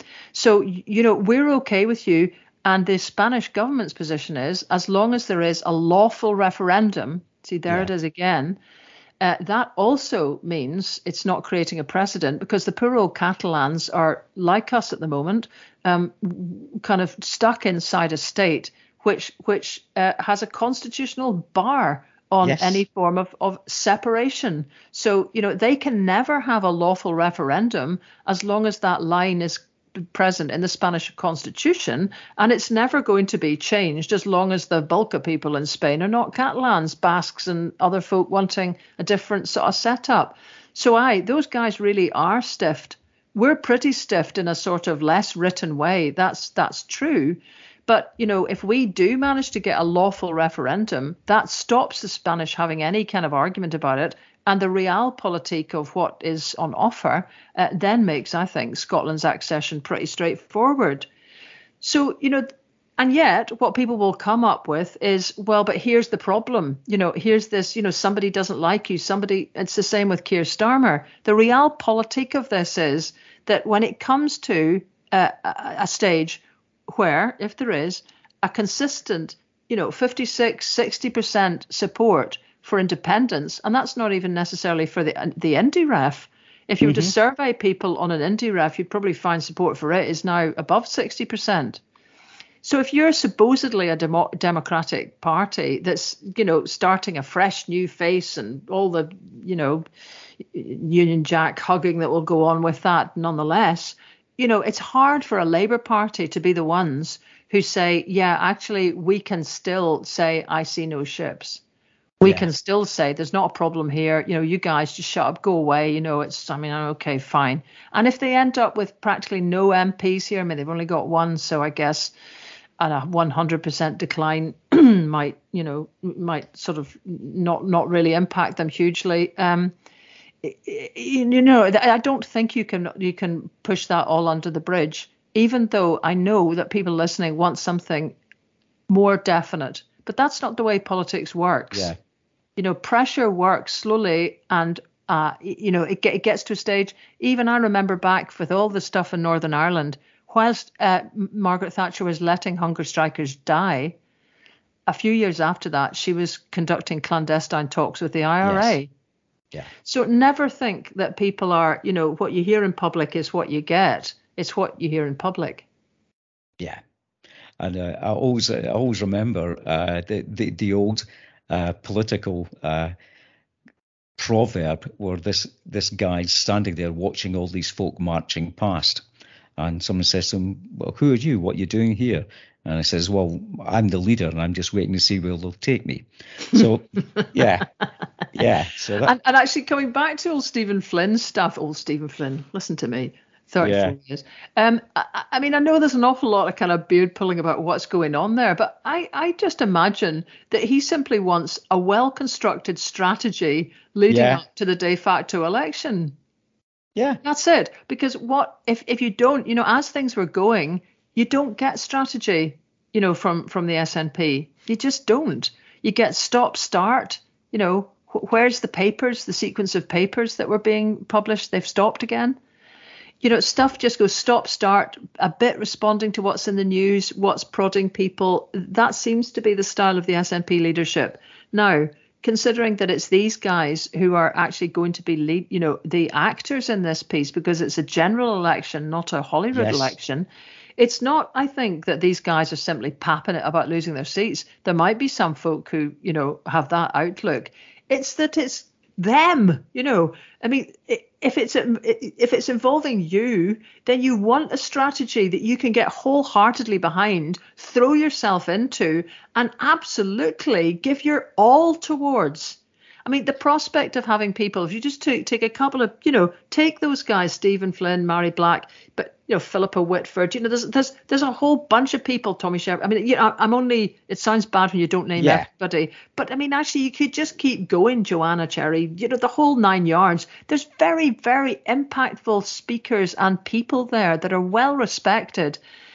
So, you know, we're okay with you. And the Spanish government's position is, as long as there is a lawful referendum, see, there yeah. it is again, uh, that also means it's not creating a precedent because the poor old Catalans are, like us at the moment, um, kind of stuck inside a state which which uh, has a constitutional bar on yes. any form of, of separation. So, you know, they can never have a lawful referendum as long as that line is present in the Spanish constitution, and it's never going to be changed as long as the bulk of people in Spain are not Catalans, Basques and other folk wanting a different sort of setup. So I, those guys really are stiffed. We're pretty stiffed in a sort of less written way. That's that's true. But, you know, if we do manage to get a lawful referendum, that stops the Spanish having any kind of argument about it. And the realpolitik of what is on offer uh, then makes, I think, Scotland's accession pretty straightforward. So, you know, and yet what people will come up with is, well, but here's the problem. You know, here's this, you know, somebody doesn't like you. Somebody, it's the same with Keir Starmer. The realpolitik of this is that when it comes to uh, a, a stage where, if there is a consistent, you know, fifty-six, sixty percent support for independence, and that's not even necessarily for the the Indie Ref. If you mm-hmm. were to survey people on an Indie Ref, you'd probably find support for it is now above sixty percent. So if you're supposedly a demo- democratic party that's, you know, starting a fresh new face and all the, you know, Union Jack hugging that will go on with that nonetheless, you know, it's hard for a Labour Party to be the ones who say, yeah, actually, we can still say, I see no ships. We yeah. can still say there's not a problem here. You know, you guys just shut up, go away. You know, it's, I mean, okay, fine. And if they end up with practically no M Ps here, I mean, they've only got one. So I guess and a one hundred percent decline might, you know, might sort of not not really impact them hugely. Um, you know, I don't think you can you can push that all under the bridge, even though I know that people listening want something more definite. But that's not the way politics works. Yeah. You know, pressure works slowly and, uh, you know, it, it gets to a stage. Even I remember back with all the stuff in Northern Ireland, whilst uh, Margaret Thatcher was letting hunger strikers die, a few years after that, she was conducting clandestine talks with the I R A. Yes. Yeah. So never think that people are, you know, what you hear in public is what you get. It's what you hear in public. Yeah. And uh, I always I always remember uh, the, the, the old uh, political uh, proverb where this, this guy's standing there watching all these folk marching past. And someone says to him, well, who are you? What are you doing here? And he says, well, I'm the leader and I'm just waiting to see where they'll take me. So, yeah, yeah. So that... and, and actually coming back to old Stephen Flynn's stuff, old Stephen Flynn, listen to me, thirty-four yeah. years. Um, I, I mean, I know there's an awful lot of kind of beard pulling about what's going on there, but I, I just imagine that he simply wants a well-constructed strategy leading yeah. up to the de facto election. Yeah, that's it. Because what if, if you don't, you know, as things were going, you don't get strategy, you know, from, from the S N P. You just don't. You get stop start. You know, wh- where's the papers, the sequence of papers that were being published? They've stopped again. You know, stuff just goes stop start, a bit responding to what's in the news, what's prodding people. That seems to be the style of the S N P leadership. Now, considering that it's these guys who are actually going to be lead, you know, the actors in this piece, because it's a general election, not a Holyrood yes. election. It's not, I think, that these guys are simply papping it about losing their seats. There might be some folk who, you know, have that outlook. It's that it's them, you know. I mean, if it's if it's involving you, then you want a strategy that you can get wholeheartedly behind, throw yourself into, and absolutely give your all towards. I mean, the prospect of having people, if you just take, take a couple of, you know, take those guys, Stephen Flynn, Mary Black, but, you know, Philippa Whitford, you know, there's there's there's a whole bunch of people, Tommy Shepard. I mean, you know, I'm only, it sounds bad when you don't name yeah. everybody, but I mean, actually, you could just keep going, Joanna Cherry, you know, the whole nine yards. There's very, very impactful speakers and people there that are well respected.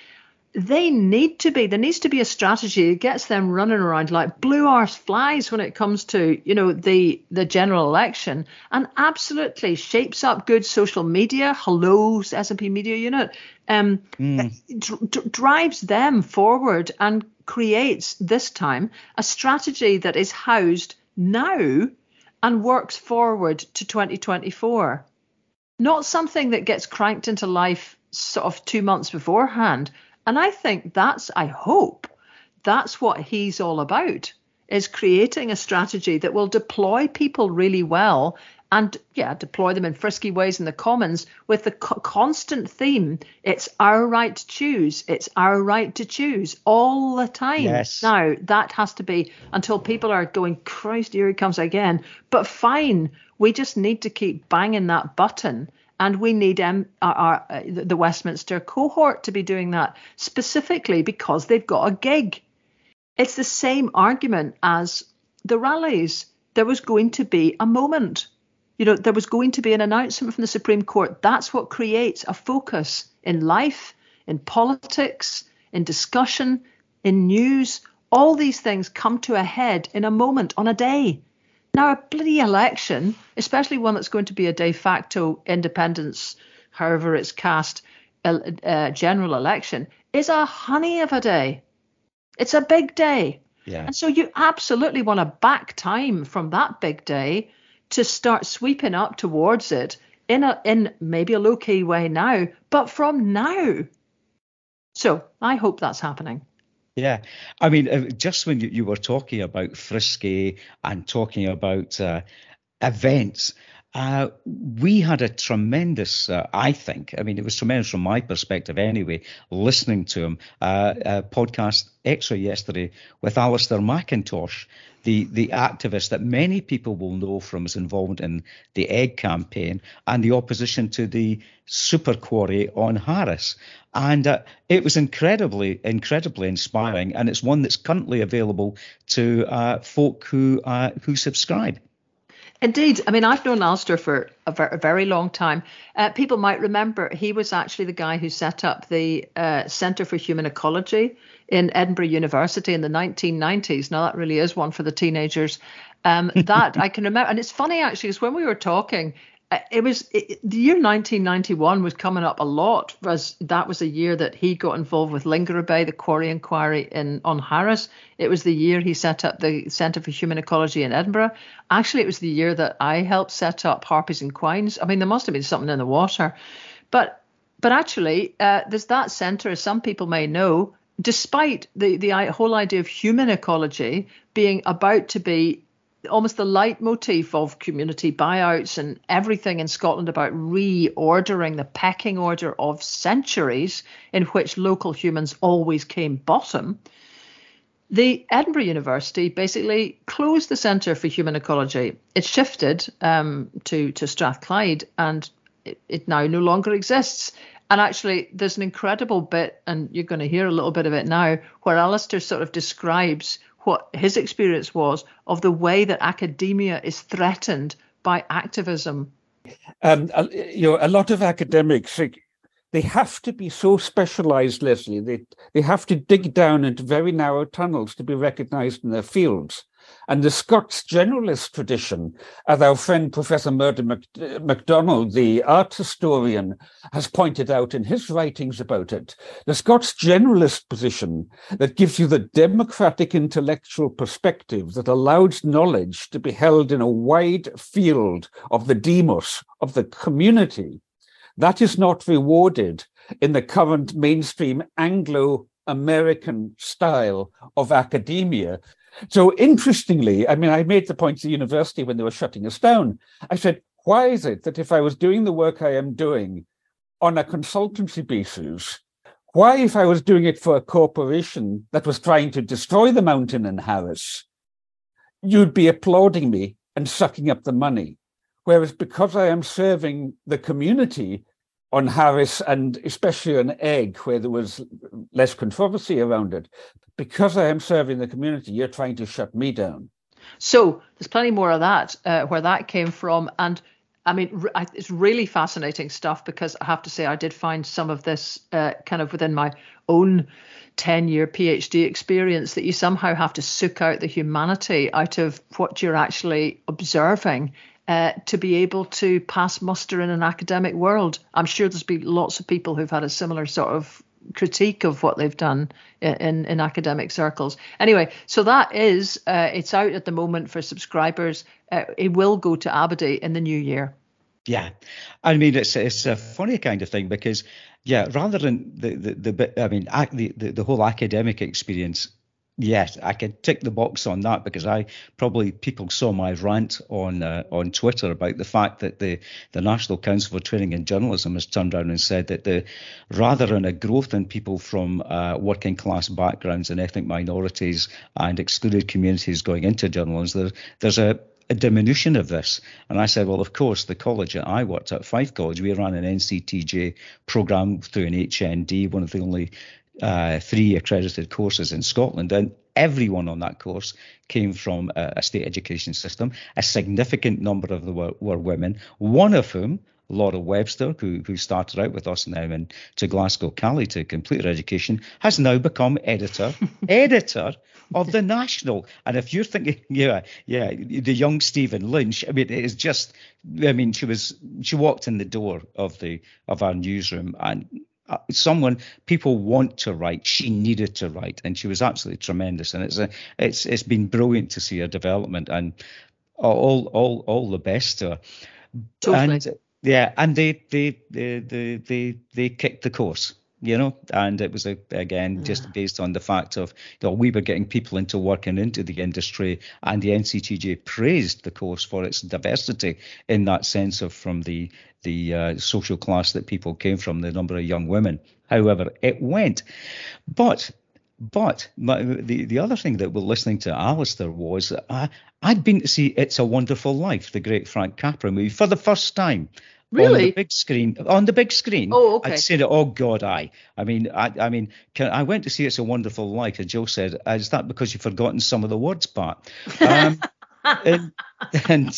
They need to be, there needs to be a strategy that gets them running around like blue arse flies when it comes to, you know, the, the general election, and absolutely shapes up good social media. Hello, S N P Media Unit, um, mm. d- d- drives them forward and creates this time a strategy that is housed now and works forward to twenty twenty-four. Not something that gets cranked into life sort of two months beforehand. And I think that's, I hope, that's what he's all about, is creating a strategy that will deploy people really well and, yeah, deploy them in frisky ways in the Commons with the co- constant theme, it's our right to choose, it's our right to choose all the time. Yes. Now, that has to be until people are going, Christ, here he comes again. But fine, we just need to keep banging that button. And we need um, our, our, uh, the Westminster cohort to be doing that specifically because they've got a gig. It's the same argument as the rallies. There was going to be a moment. You know, there was going to be an announcement from the Supreme Court. That's what creates a focus in life, in politics, in discussion, in news. All these things come to a head in a moment, on a day. Now, a bloody election, especially one that's going to be a de facto independence, however it's cast, uh, uh, general election, is a honey of a day. It's a big day. Yeah. And so you absolutely want to back time from that big day to start sweeping up towards it in a in maybe a low-key way now, but from now. So I hope that's happening. Yeah, I mean, just when you, you were talking about frisky and talking about uh, events, uh, we had a tremendous, uh, I think, I mean, it was tremendous from my perspective anyway, listening to him, uh, a podcast extra yesterday with Alistair McIntosh, the, the activist that many people will know from his involvement in the Egg campaign and the opposition to the super quarry on Harris. And uh, it was incredibly, incredibly inspiring. And it's one that's currently available to uh, folk who uh, who subscribe. Indeed. I mean, I've known Alistair for a, ver- a very long time. Uh, people might remember he was actually the guy who set up the uh, Centre for Human Ecology in Edinburgh University in the nineteen nineties. Now, that really is one for the teenagers. Um, that I can remember. And it's funny, actually, is when we were talking, it was it, the year nineteen ninety-one was coming up a lot, as that was a year that he got involved with Lingerer Bay, the quarry inquiry in on Harris. It was the year he set up the Centre for Human Ecology in Edinburgh. Actually, it was the year that I helped set up Harpies and Quines. I mean, there must have been something in the water. But But actually, uh, there's that centre, as some people may know, despite the, the whole idea of human ecology being about to be almost the leitmotif of community buyouts and everything in Scotland about reordering the pecking order of centuries in which local humans always came bottom, the Edinburgh University basically closed the Centre for Human Ecology. It shifted um, to, to Strathclyde, and it, it now no longer exists. And actually, there's an incredible bit, and you're going to hear a little bit of it now, where Alistair sort of describes what his experience was of the way that academia is threatened by activism. Um, you know, a lot of academics, they have to be so specialized, Lesley. They, they have to dig down into very narrow tunnels to be recognized in their fields. And the Scots generalist tradition, as our friend Professor Murdo MacDonald, the art historian, has pointed out in his writings about it, the Scots generalist position that gives you the democratic intellectual perspective that allows knowledge to be held in a wide field of the demos, of the community, that is not rewarded in the current mainstream Anglo-American style of academia. So interestingly, I mean, I made the point to the university when they were shutting us down. I said, why is it that if I was doing the work I am doing on a consultancy basis, why if I was doing it for a corporation that was trying to destroy the mountain in Harris, you'd be applauding me and sucking up the money? Whereas because I am serving the community on Harris, and especially on Egg, where there was less controversy around it, because I am serving the community, you're trying to shut me down. So there's plenty more of that, uh, where that came from. And I mean, it's really fascinating stuff, because I have to say I did find some of this uh, kind of within my own ten-year PhD experience, that you somehow have to soak out the humanity out of what you're actually observing uh, to be able to pass muster in an academic world. I'm sure there's been lots of people who've had a similar sort of critique of what they've done in, in academic circles. Anyway, so that is, uh, it's out at the moment for subscribers. Uh, it will go to Aberdeen in the new year. Yeah, I mean, it's it's a funny kind of thing, because, yeah, rather than the the, the bit, I mean, the, the the whole academic experience, yes, I could tick the box on that, because I probably people saw my rant on uh, on Twitter about the fact that the the National Council for Training in Journalism has turned around and said that the rather than a growth in people from uh, working class backgrounds and ethnic minorities and excluded communities going into journalism, there, there's a a diminution of this. And I said, well, of course, the college that I worked at, Fife College, we ran an N C T J program through an H N D, one of the only uh, three accredited courses in Scotland. And everyone on that course came from a, a state education system. A significant number of them were, were women, one of whom, Laura Webster, who who started out with us now in to Glasgow Cali to complete her education, has now become editor, editor of the National. And if you're thinking, yeah, yeah, the young Stephen Lynch, I mean, it is just, I mean, she was, she walked in the door of the of our newsroom, and uh, someone, people want to write. She needed to write, and she was absolutely tremendous. And it's a, it's it's been brilliant to see her development, and all all all the best to her. Totally. And, yeah, and they they they they they, they kicked the course, you know, and it was a, again just based on the fact of, you know, we were getting people into work and into the industry, and the N C T J praised the course for its diversity in that sense of from the the uh, social class that people came from, the number of young women. However, it went, but. But my, the, the other thing that we're listening to Alistair was, uh, I'd been to see It's a Wonderful Life, the great Frank Capra movie, for the first time. Really? On the big screen. On the big screen. Oh, okay. I'd said, oh, God, I. I mean, I, I mean, can, I went to see It's a Wonderful Life, and Joe said, is that because you've forgotten some of the words, Pat? Um, and, and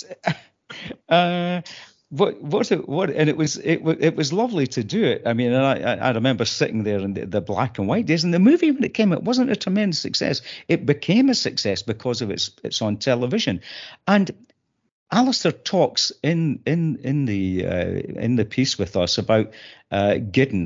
uh, What what it, what and it was it it was lovely to do it. I mean, I I remember sitting there in the, the black and white days, and the movie when it came out wasn't a tremendous success. It became a success because of its it's on television, and Alistair talks in in in the uh, in the piece with us about uh, Giddens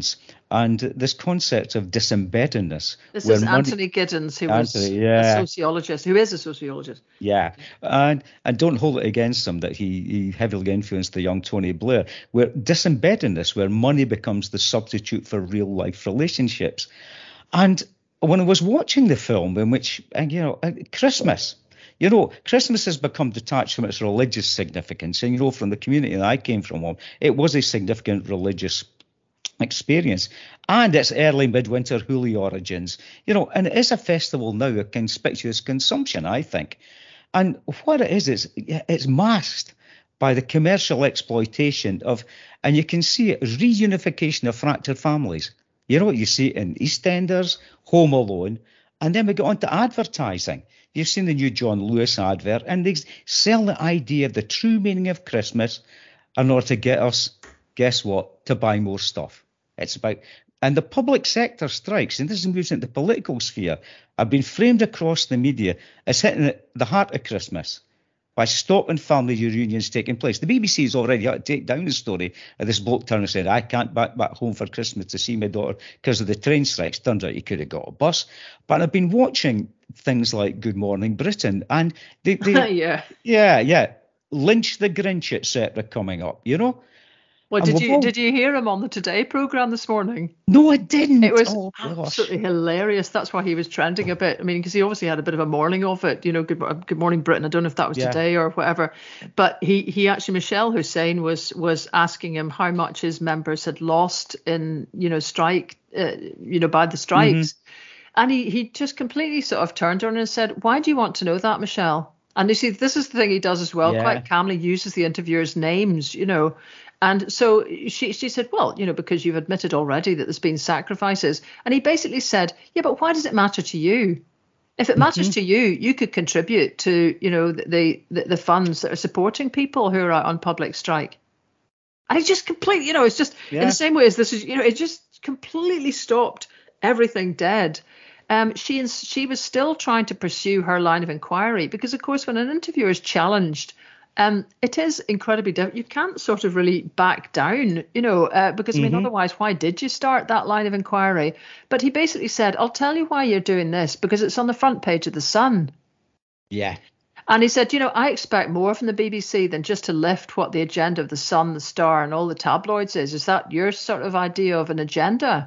and this concept of disembeddedness. This is money, Anthony Giddens, who Anthony, was yeah. a sociologist, who is a sociologist. Yeah, and and don't hold it against him that he, he heavily influenced the young Tony Blair, where disembeddedness, where money becomes the substitute for real life relationships. And when I was watching the film, in which, you know, Christmas, you know, Christmas has become detached from its religious significance. And, you know, from the community that I came from, it was a significant religious experience, and its early midwinter Huli origins, you know, and it is a festival now of conspicuous consumption, I think. And what it is, is it's masked by the commercial exploitation of, and you can see it, reunification of fractured families. You know, you see it in EastEnders, Home Alone, and then we get on to advertising. You've seen the new John Lewis advert, and they sell the idea of the true meaning of Christmas in order to get us, guess what, to buy more stuff. It's about, and the public sector strikes, and this is moving into the political sphere, have been framed across the media as hitting the heart of Christmas by stopping family reunions taking place. The B B C has already had to take down the story of this bloke turning and said, I can't back back home for Christmas to see my daughter because of the train strikes. Turns out he could have got a bus. But I've been watching things like Good Morning Britain, and they, they yeah, yeah, yeah, Lynch the Grinch, et cetera, coming up, you know. Well, did you all... did you hear him on the Today programme this morning? No, I didn't. It was oh, absolutely hilarious. That's why he was trending a bit. I mean, because he obviously had a bit of a morning of it. You know, Good, Good Morning Britain. I don't know if that was yeah. today or whatever. But he he actually, Michelle Hussein was was asking him how much his members had lost in, you know, strike, uh, you know, by the strikes. Mm-hmm. And he, he just completely sort of turned on her and said, why do you want to know that, Michelle? And you see, this is the thing he does as well, yeah. quite calmly uses the interviewers' names, you know. And so she she said, well, you know, because you've admitted already that there's been sacrifices. And he basically said, yeah, but why does it matter to you? If it matters mm-hmm. to you, you could contribute to, you know, the, the the funds that are supporting people who are out on public strike. And he just completely, you know, it's just yeah. in the same way as this is, you know, it just completely stopped everything dead. Um, she she was still trying to pursue her line of inquiry because, of course, when an interviewer is challenged, Um, it is incredibly difficult. You can't sort of really back down, you know, uh, because, I mean, mm-hmm. otherwise, why did you start that line of inquiry? But he basically said, I'll tell you why you're doing this, because it's on the front page of The Sun. Yeah. And he said, you know, I expect more from the B B C than just to lift what the agenda of The Sun, The Star and all the tabloids is. Is that your sort of idea of an agenda?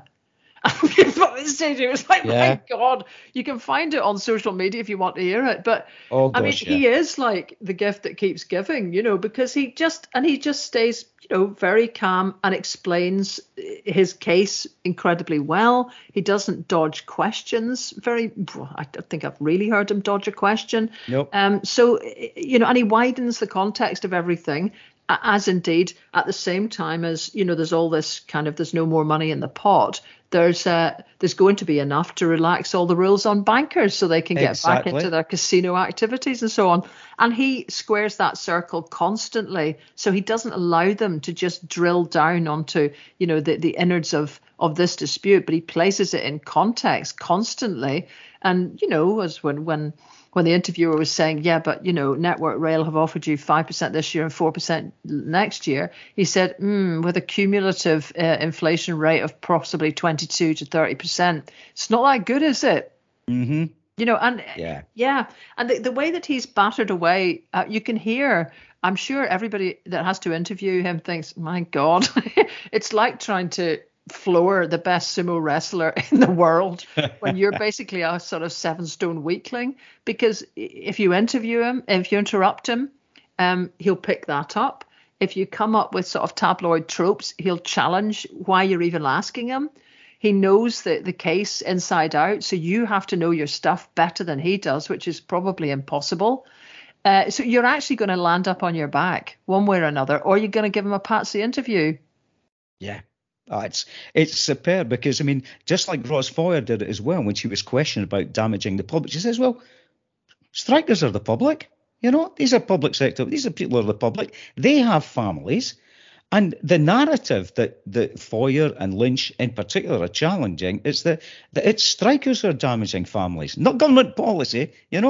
It was like, yeah. my God, you can find it on social media if you want to hear it. But oh, gosh, I mean, yeah. he is like the gift that keeps giving, you know, because he just and he just stays, you know, very calm and explains his case incredibly well. He doesn't dodge questions very. I don't think I've really heard him dodge a question. Nope. Um. So, you know, and he widens the context of everything. As indeed, at the same time as, you know, there's all this kind of, there's no more money in the pot. There's uh, there's going to be enough to relax all the rules on bankers so they can get exactly. back into their casino activities and so on. And he squares that circle constantly. So he doesn't allow them to just drill down onto, you know, the, the innards of, of this dispute, but he places it in context constantly. And, you know, as when when when the interviewer was saying, yeah, but, you know, Network Rail have offered you five percent this year and four percent next year, he said, mm, with a cumulative uh, inflation rate of possibly twenty-two to thirty percent, it's not that good, is it? Mm-hmm. You know, and yeah, yeah. and the, the way that he's battered away, uh, you can hear, I'm sure everybody that has to interview him thinks, my God, it's like trying to floor the best sumo wrestler in the world when you're basically a sort of seven stone weakling, because if you interview him, if you interrupt him, um, he'll pick that up. If you come up with sort of tabloid tropes, he'll challenge why you're even asking him. He knows the, the case inside out, so you have to know your stuff better than he does, which is probably impossible. Uh, so you're actually going to land up on your back one way or another, or you're going to give him a patsy interview. Yeah. Oh, it's it's superb because, I mean, just like Ros Foyer did it as well when she was questioned about damaging the public. She says, well, strikers are the public. You know, these are public sector. These are people who are the public. They have families. And the narrative that, that Foyer and Lynch in particular are challenging is that, that it's strikers who are damaging families, not government policy, you know.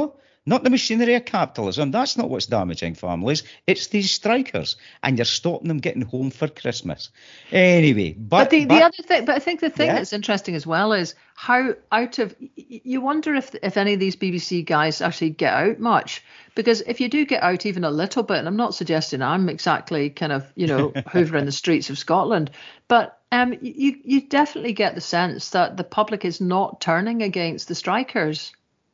not the machinery of capitalism. That's not what's damaging families. It's these strikers, and you're stopping them getting home for Christmas. Anyway, but, but the, but, the other thing, but I think the thing yeah. that's interesting as well is how out of, you wonder if if any of these B B C guys actually get out much. Because if you do get out even a little bit, and I'm not suggesting I'm exactly kind of, you know, hoovering the streets of Scotland, but um, you you definitely get the sense that the public is not turning against the strikers.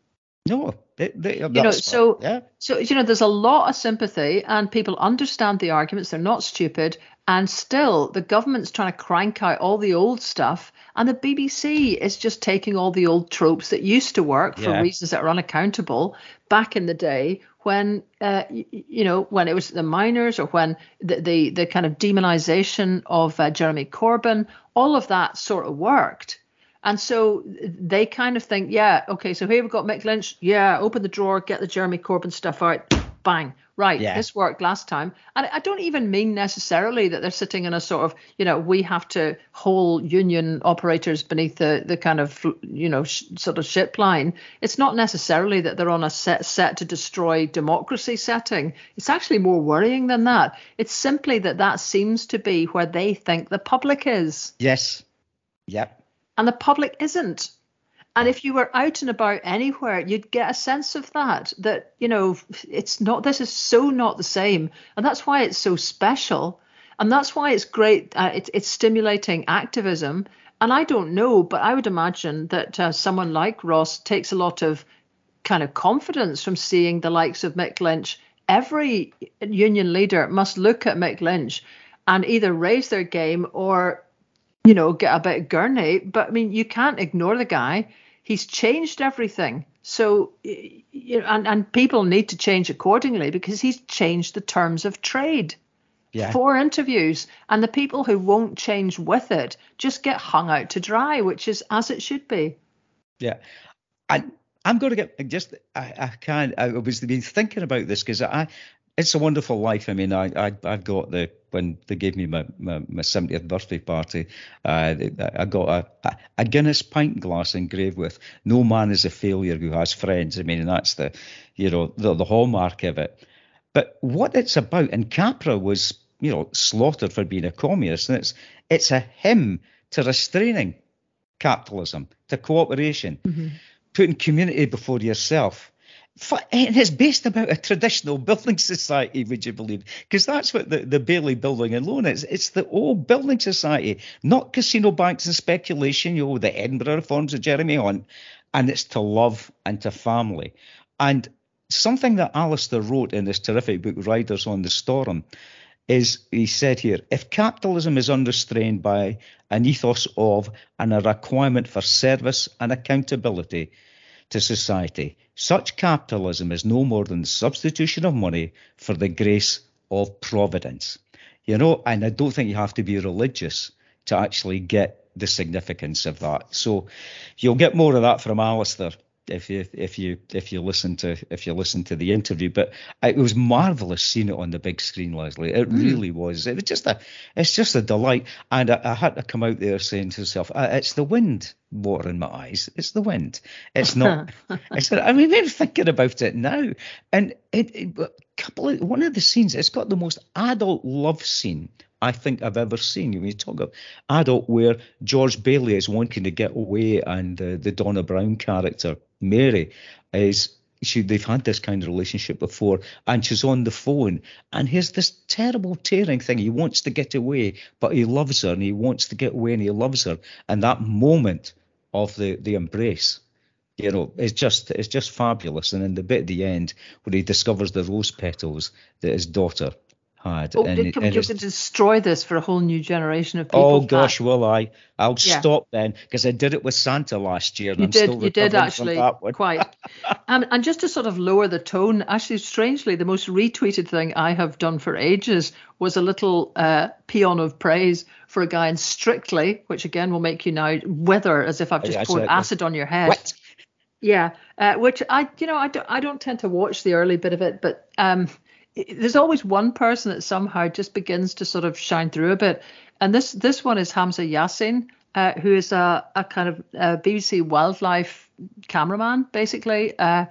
No, they, they, you know, so yeah. so you know, there's a lot of sympathy, and people understand the arguments. They're not stupid, and still the government's trying to crank out all the old stuff, and the B B C is just taking all the old tropes that used to work for yeah. reasons that are unaccountable back in the day when uh, you, you know when it was the miners, or when the the, the kind of demonization of uh, Jeremy Corbyn, all of that sort of worked. And so they kind of think, yeah, okay, so here we've got Mick Lynch. Yeah, open the drawer, get the Jeremy Corbyn stuff out. Bang. Right. Yeah. This worked last time. And I don't even mean necessarily that they're sitting in a sort of, you know, we have to hold union operators beneath the, the kind of, you know, sh- sort of ship line. It's not necessarily that they're on a set set to destroy democracy setting. It's actually more worrying than that. It's simply that that seems to be where they think the public is. Yes. Yep. And the public isn't. And if you were out and about anywhere, you'd get a sense of that, that, you know, it's not, this is so not the same. And that's why it's so special. And that's why it's great. Uh, it, it's stimulating activism. And I don't know, but I would imagine that uh, someone like Ross takes a lot of kind of confidence from seeing the likes of Mick Lynch. Every union leader must look at Mick Lynch and either raise their game or, you know, get a bit gurney. But I mean, you can't ignore the guy. He's changed everything. So, you know, and, and people need to change accordingly, because he's changed the terms of trade. Yeah. Four interviews, and the people who won't change with it just get hung out to dry, which is as it should be. Yeah. And I'm going to get just, I, I can't, I was been thinking about this because I, It's a Wonderful Life. I mean, I, I, I've got the, when they gave me my, my, my seventieth birthday party, uh, I got a, a Guinness pint glass engraved with "No man is a failure who has friends." I mean, and that's the, you know, the, the hallmark of it. But what it's about, and Capra was, you know, slaughtered for being a communist, and it's, it's a hymn to restraining capitalism, to cooperation, mm-hmm. putting community before yourself. And it's based about a traditional building society, would you believe? Because that's what the, the Bailey Building and Loan is. It's the old building society, not casino banks and speculation, you know, the Edinburgh reforms of Jeremy Hunt. And it's to love and to family. And something that Alistair wrote in this terrific book, Riders on the Storm, is he said here, if capitalism is unrestrained by an ethos of and a requirement for service and accountability to society, such capitalism is no more than the substitution of money for the grace of providence. You know, and I don't think you have to be religious to actually get the significance of that. So you'll get more of that from Alistair if you if you if you listen to if you listen to the interview. But it was marvelous seeing it on the big screen, Leslie. It mm. really was. It was just a it's just a delight. And I, I had to come out there saying to myself, it's the wind water in my eyes. It's the wind. It's not. It's, I mean, I'm thinking about it now, and it, it couple of, one of the scenes. It's got the most adult love scene I think I've ever seen. When you talk of adult, where George Bailey is wanting to get away, and uh, the Donna Brown character Mary is she. They've had this kind of relationship before, and she's on the phone, and here's this terrible tearing thing. He wants to get away, but he loves her, and he wants to get away, and he loves her, and that moment of the the embrace, you know, it's just it's just fabulous. And in the bit at the end where he discovers the rose petals that his daughter had. Oh, and, did, and you destroy this for a whole new generation of people? Oh gosh, that. will I? I'll yeah. stop then, because I did it with Santa last year, and you I'm did, still you did recovering actually from that one. Quite. Um, and just to sort of lower the tone, actually, strangely, the most retweeted thing I have done for ages was a little uh, paean of praise for a guy in Strictly, which again will make you now wither as if I've just yeah, poured acid on your head. What? Yeah, uh, which I, you know, I don't, I don't tend to watch the early bit of it, but um, there's always one person that somehow just begins to sort of shine through a bit. And this this one is Hamza Yassin, uh, who is a, a kind of a B B C wildlife cameraman, basically. Uh,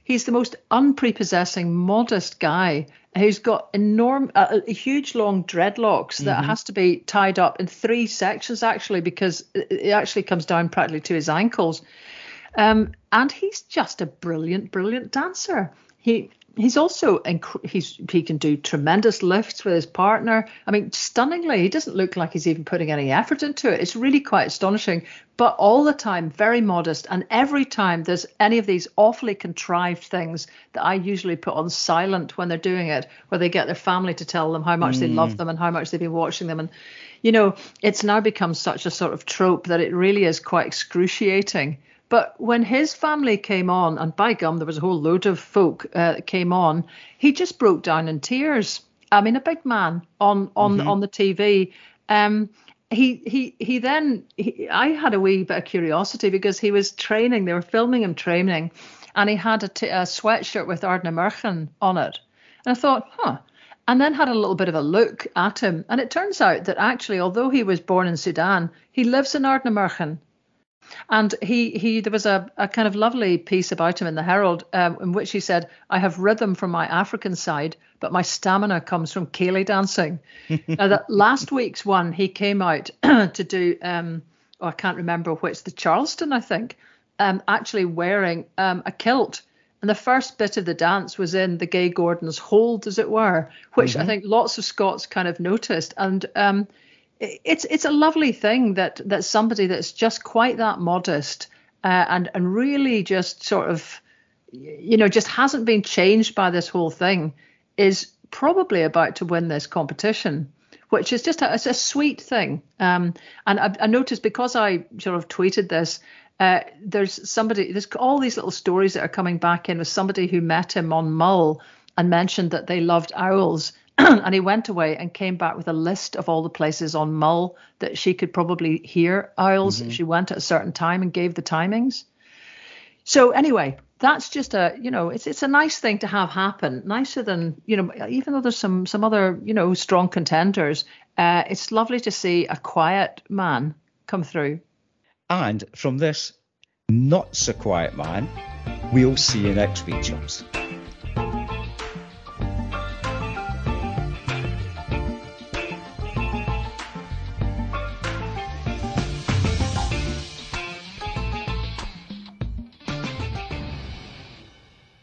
he's the most unprepossessing, modest guy who's got enormous, uh, huge long dreadlocks that mm-hmm. has to be tied up in three sections, actually, because it actually comes down practically to his ankles. Um, and he's just a brilliant, brilliant dancer. He he's also inc- he's he can do tremendous lifts with his partner. I mean, stunningly, he doesn't look like he's even putting any effort into it. It's really quite astonishing. But all the time, very modest. And every time there's any of these awfully contrived things that I usually put on silent when they're doing it, where they get their family to tell them how much mm. they love them and how much they've been watching them. And, you know, it's now become such a sort of trope that it really is quite excruciating. But when his family came on, and by gum, there was a whole load of folk uh, that came on, he just broke down in tears. I mean, a big man on on mm-hmm. on the T V. Um, he he he then he, I had a wee bit of curiosity because he was training. They were filming him training, and he had a, t- a sweatshirt with Ardnamurchan on it. And I thought, huh. And then had a little bit of a look at him, and it turns out that actually, although he was born in Sudan, he lives in Ardnamurchan. And he, he there was a, a kind of lovely piece about him in the Herald um, in which he said, I have rhythm from my African side, but my stamina comes from ceilidh dancing. Now, that last week's one, he came out to do, um, oh, I can't remember which, the Charleston, I think, um, actually wearing um, a kilt. And the first bit of the dance was in the Gay Gordon's hold, as it were, which mm-hmm. I think lots of Scots kind of noticed. And um It's it's a lovely thing that that somebody that's just quite that modest uh, and and really just sort of, you know, just hasn't been changed by this whole thing is probably about to win this competition, which is just a, it's a sweet thing. Um, and I, I noticed because I sort of tweeted this, uh, there's somebody, there's all these little stories that are coming back in with somebody who met him on Mull and mentioned that they loved owls. And he went away and came back with a list of all the places on Mull that she could probably hear owls mm-hmm. if she went at a certain time and gave the timings. So anyway, that's just a, you know, it's it's a nice thing to have happen. Nicer than, you know, even though there's some some other, you know, strong contenders, uh, it's lovely to see a quiet man come through. And from this not so quiet man, we'll see you next week, chums.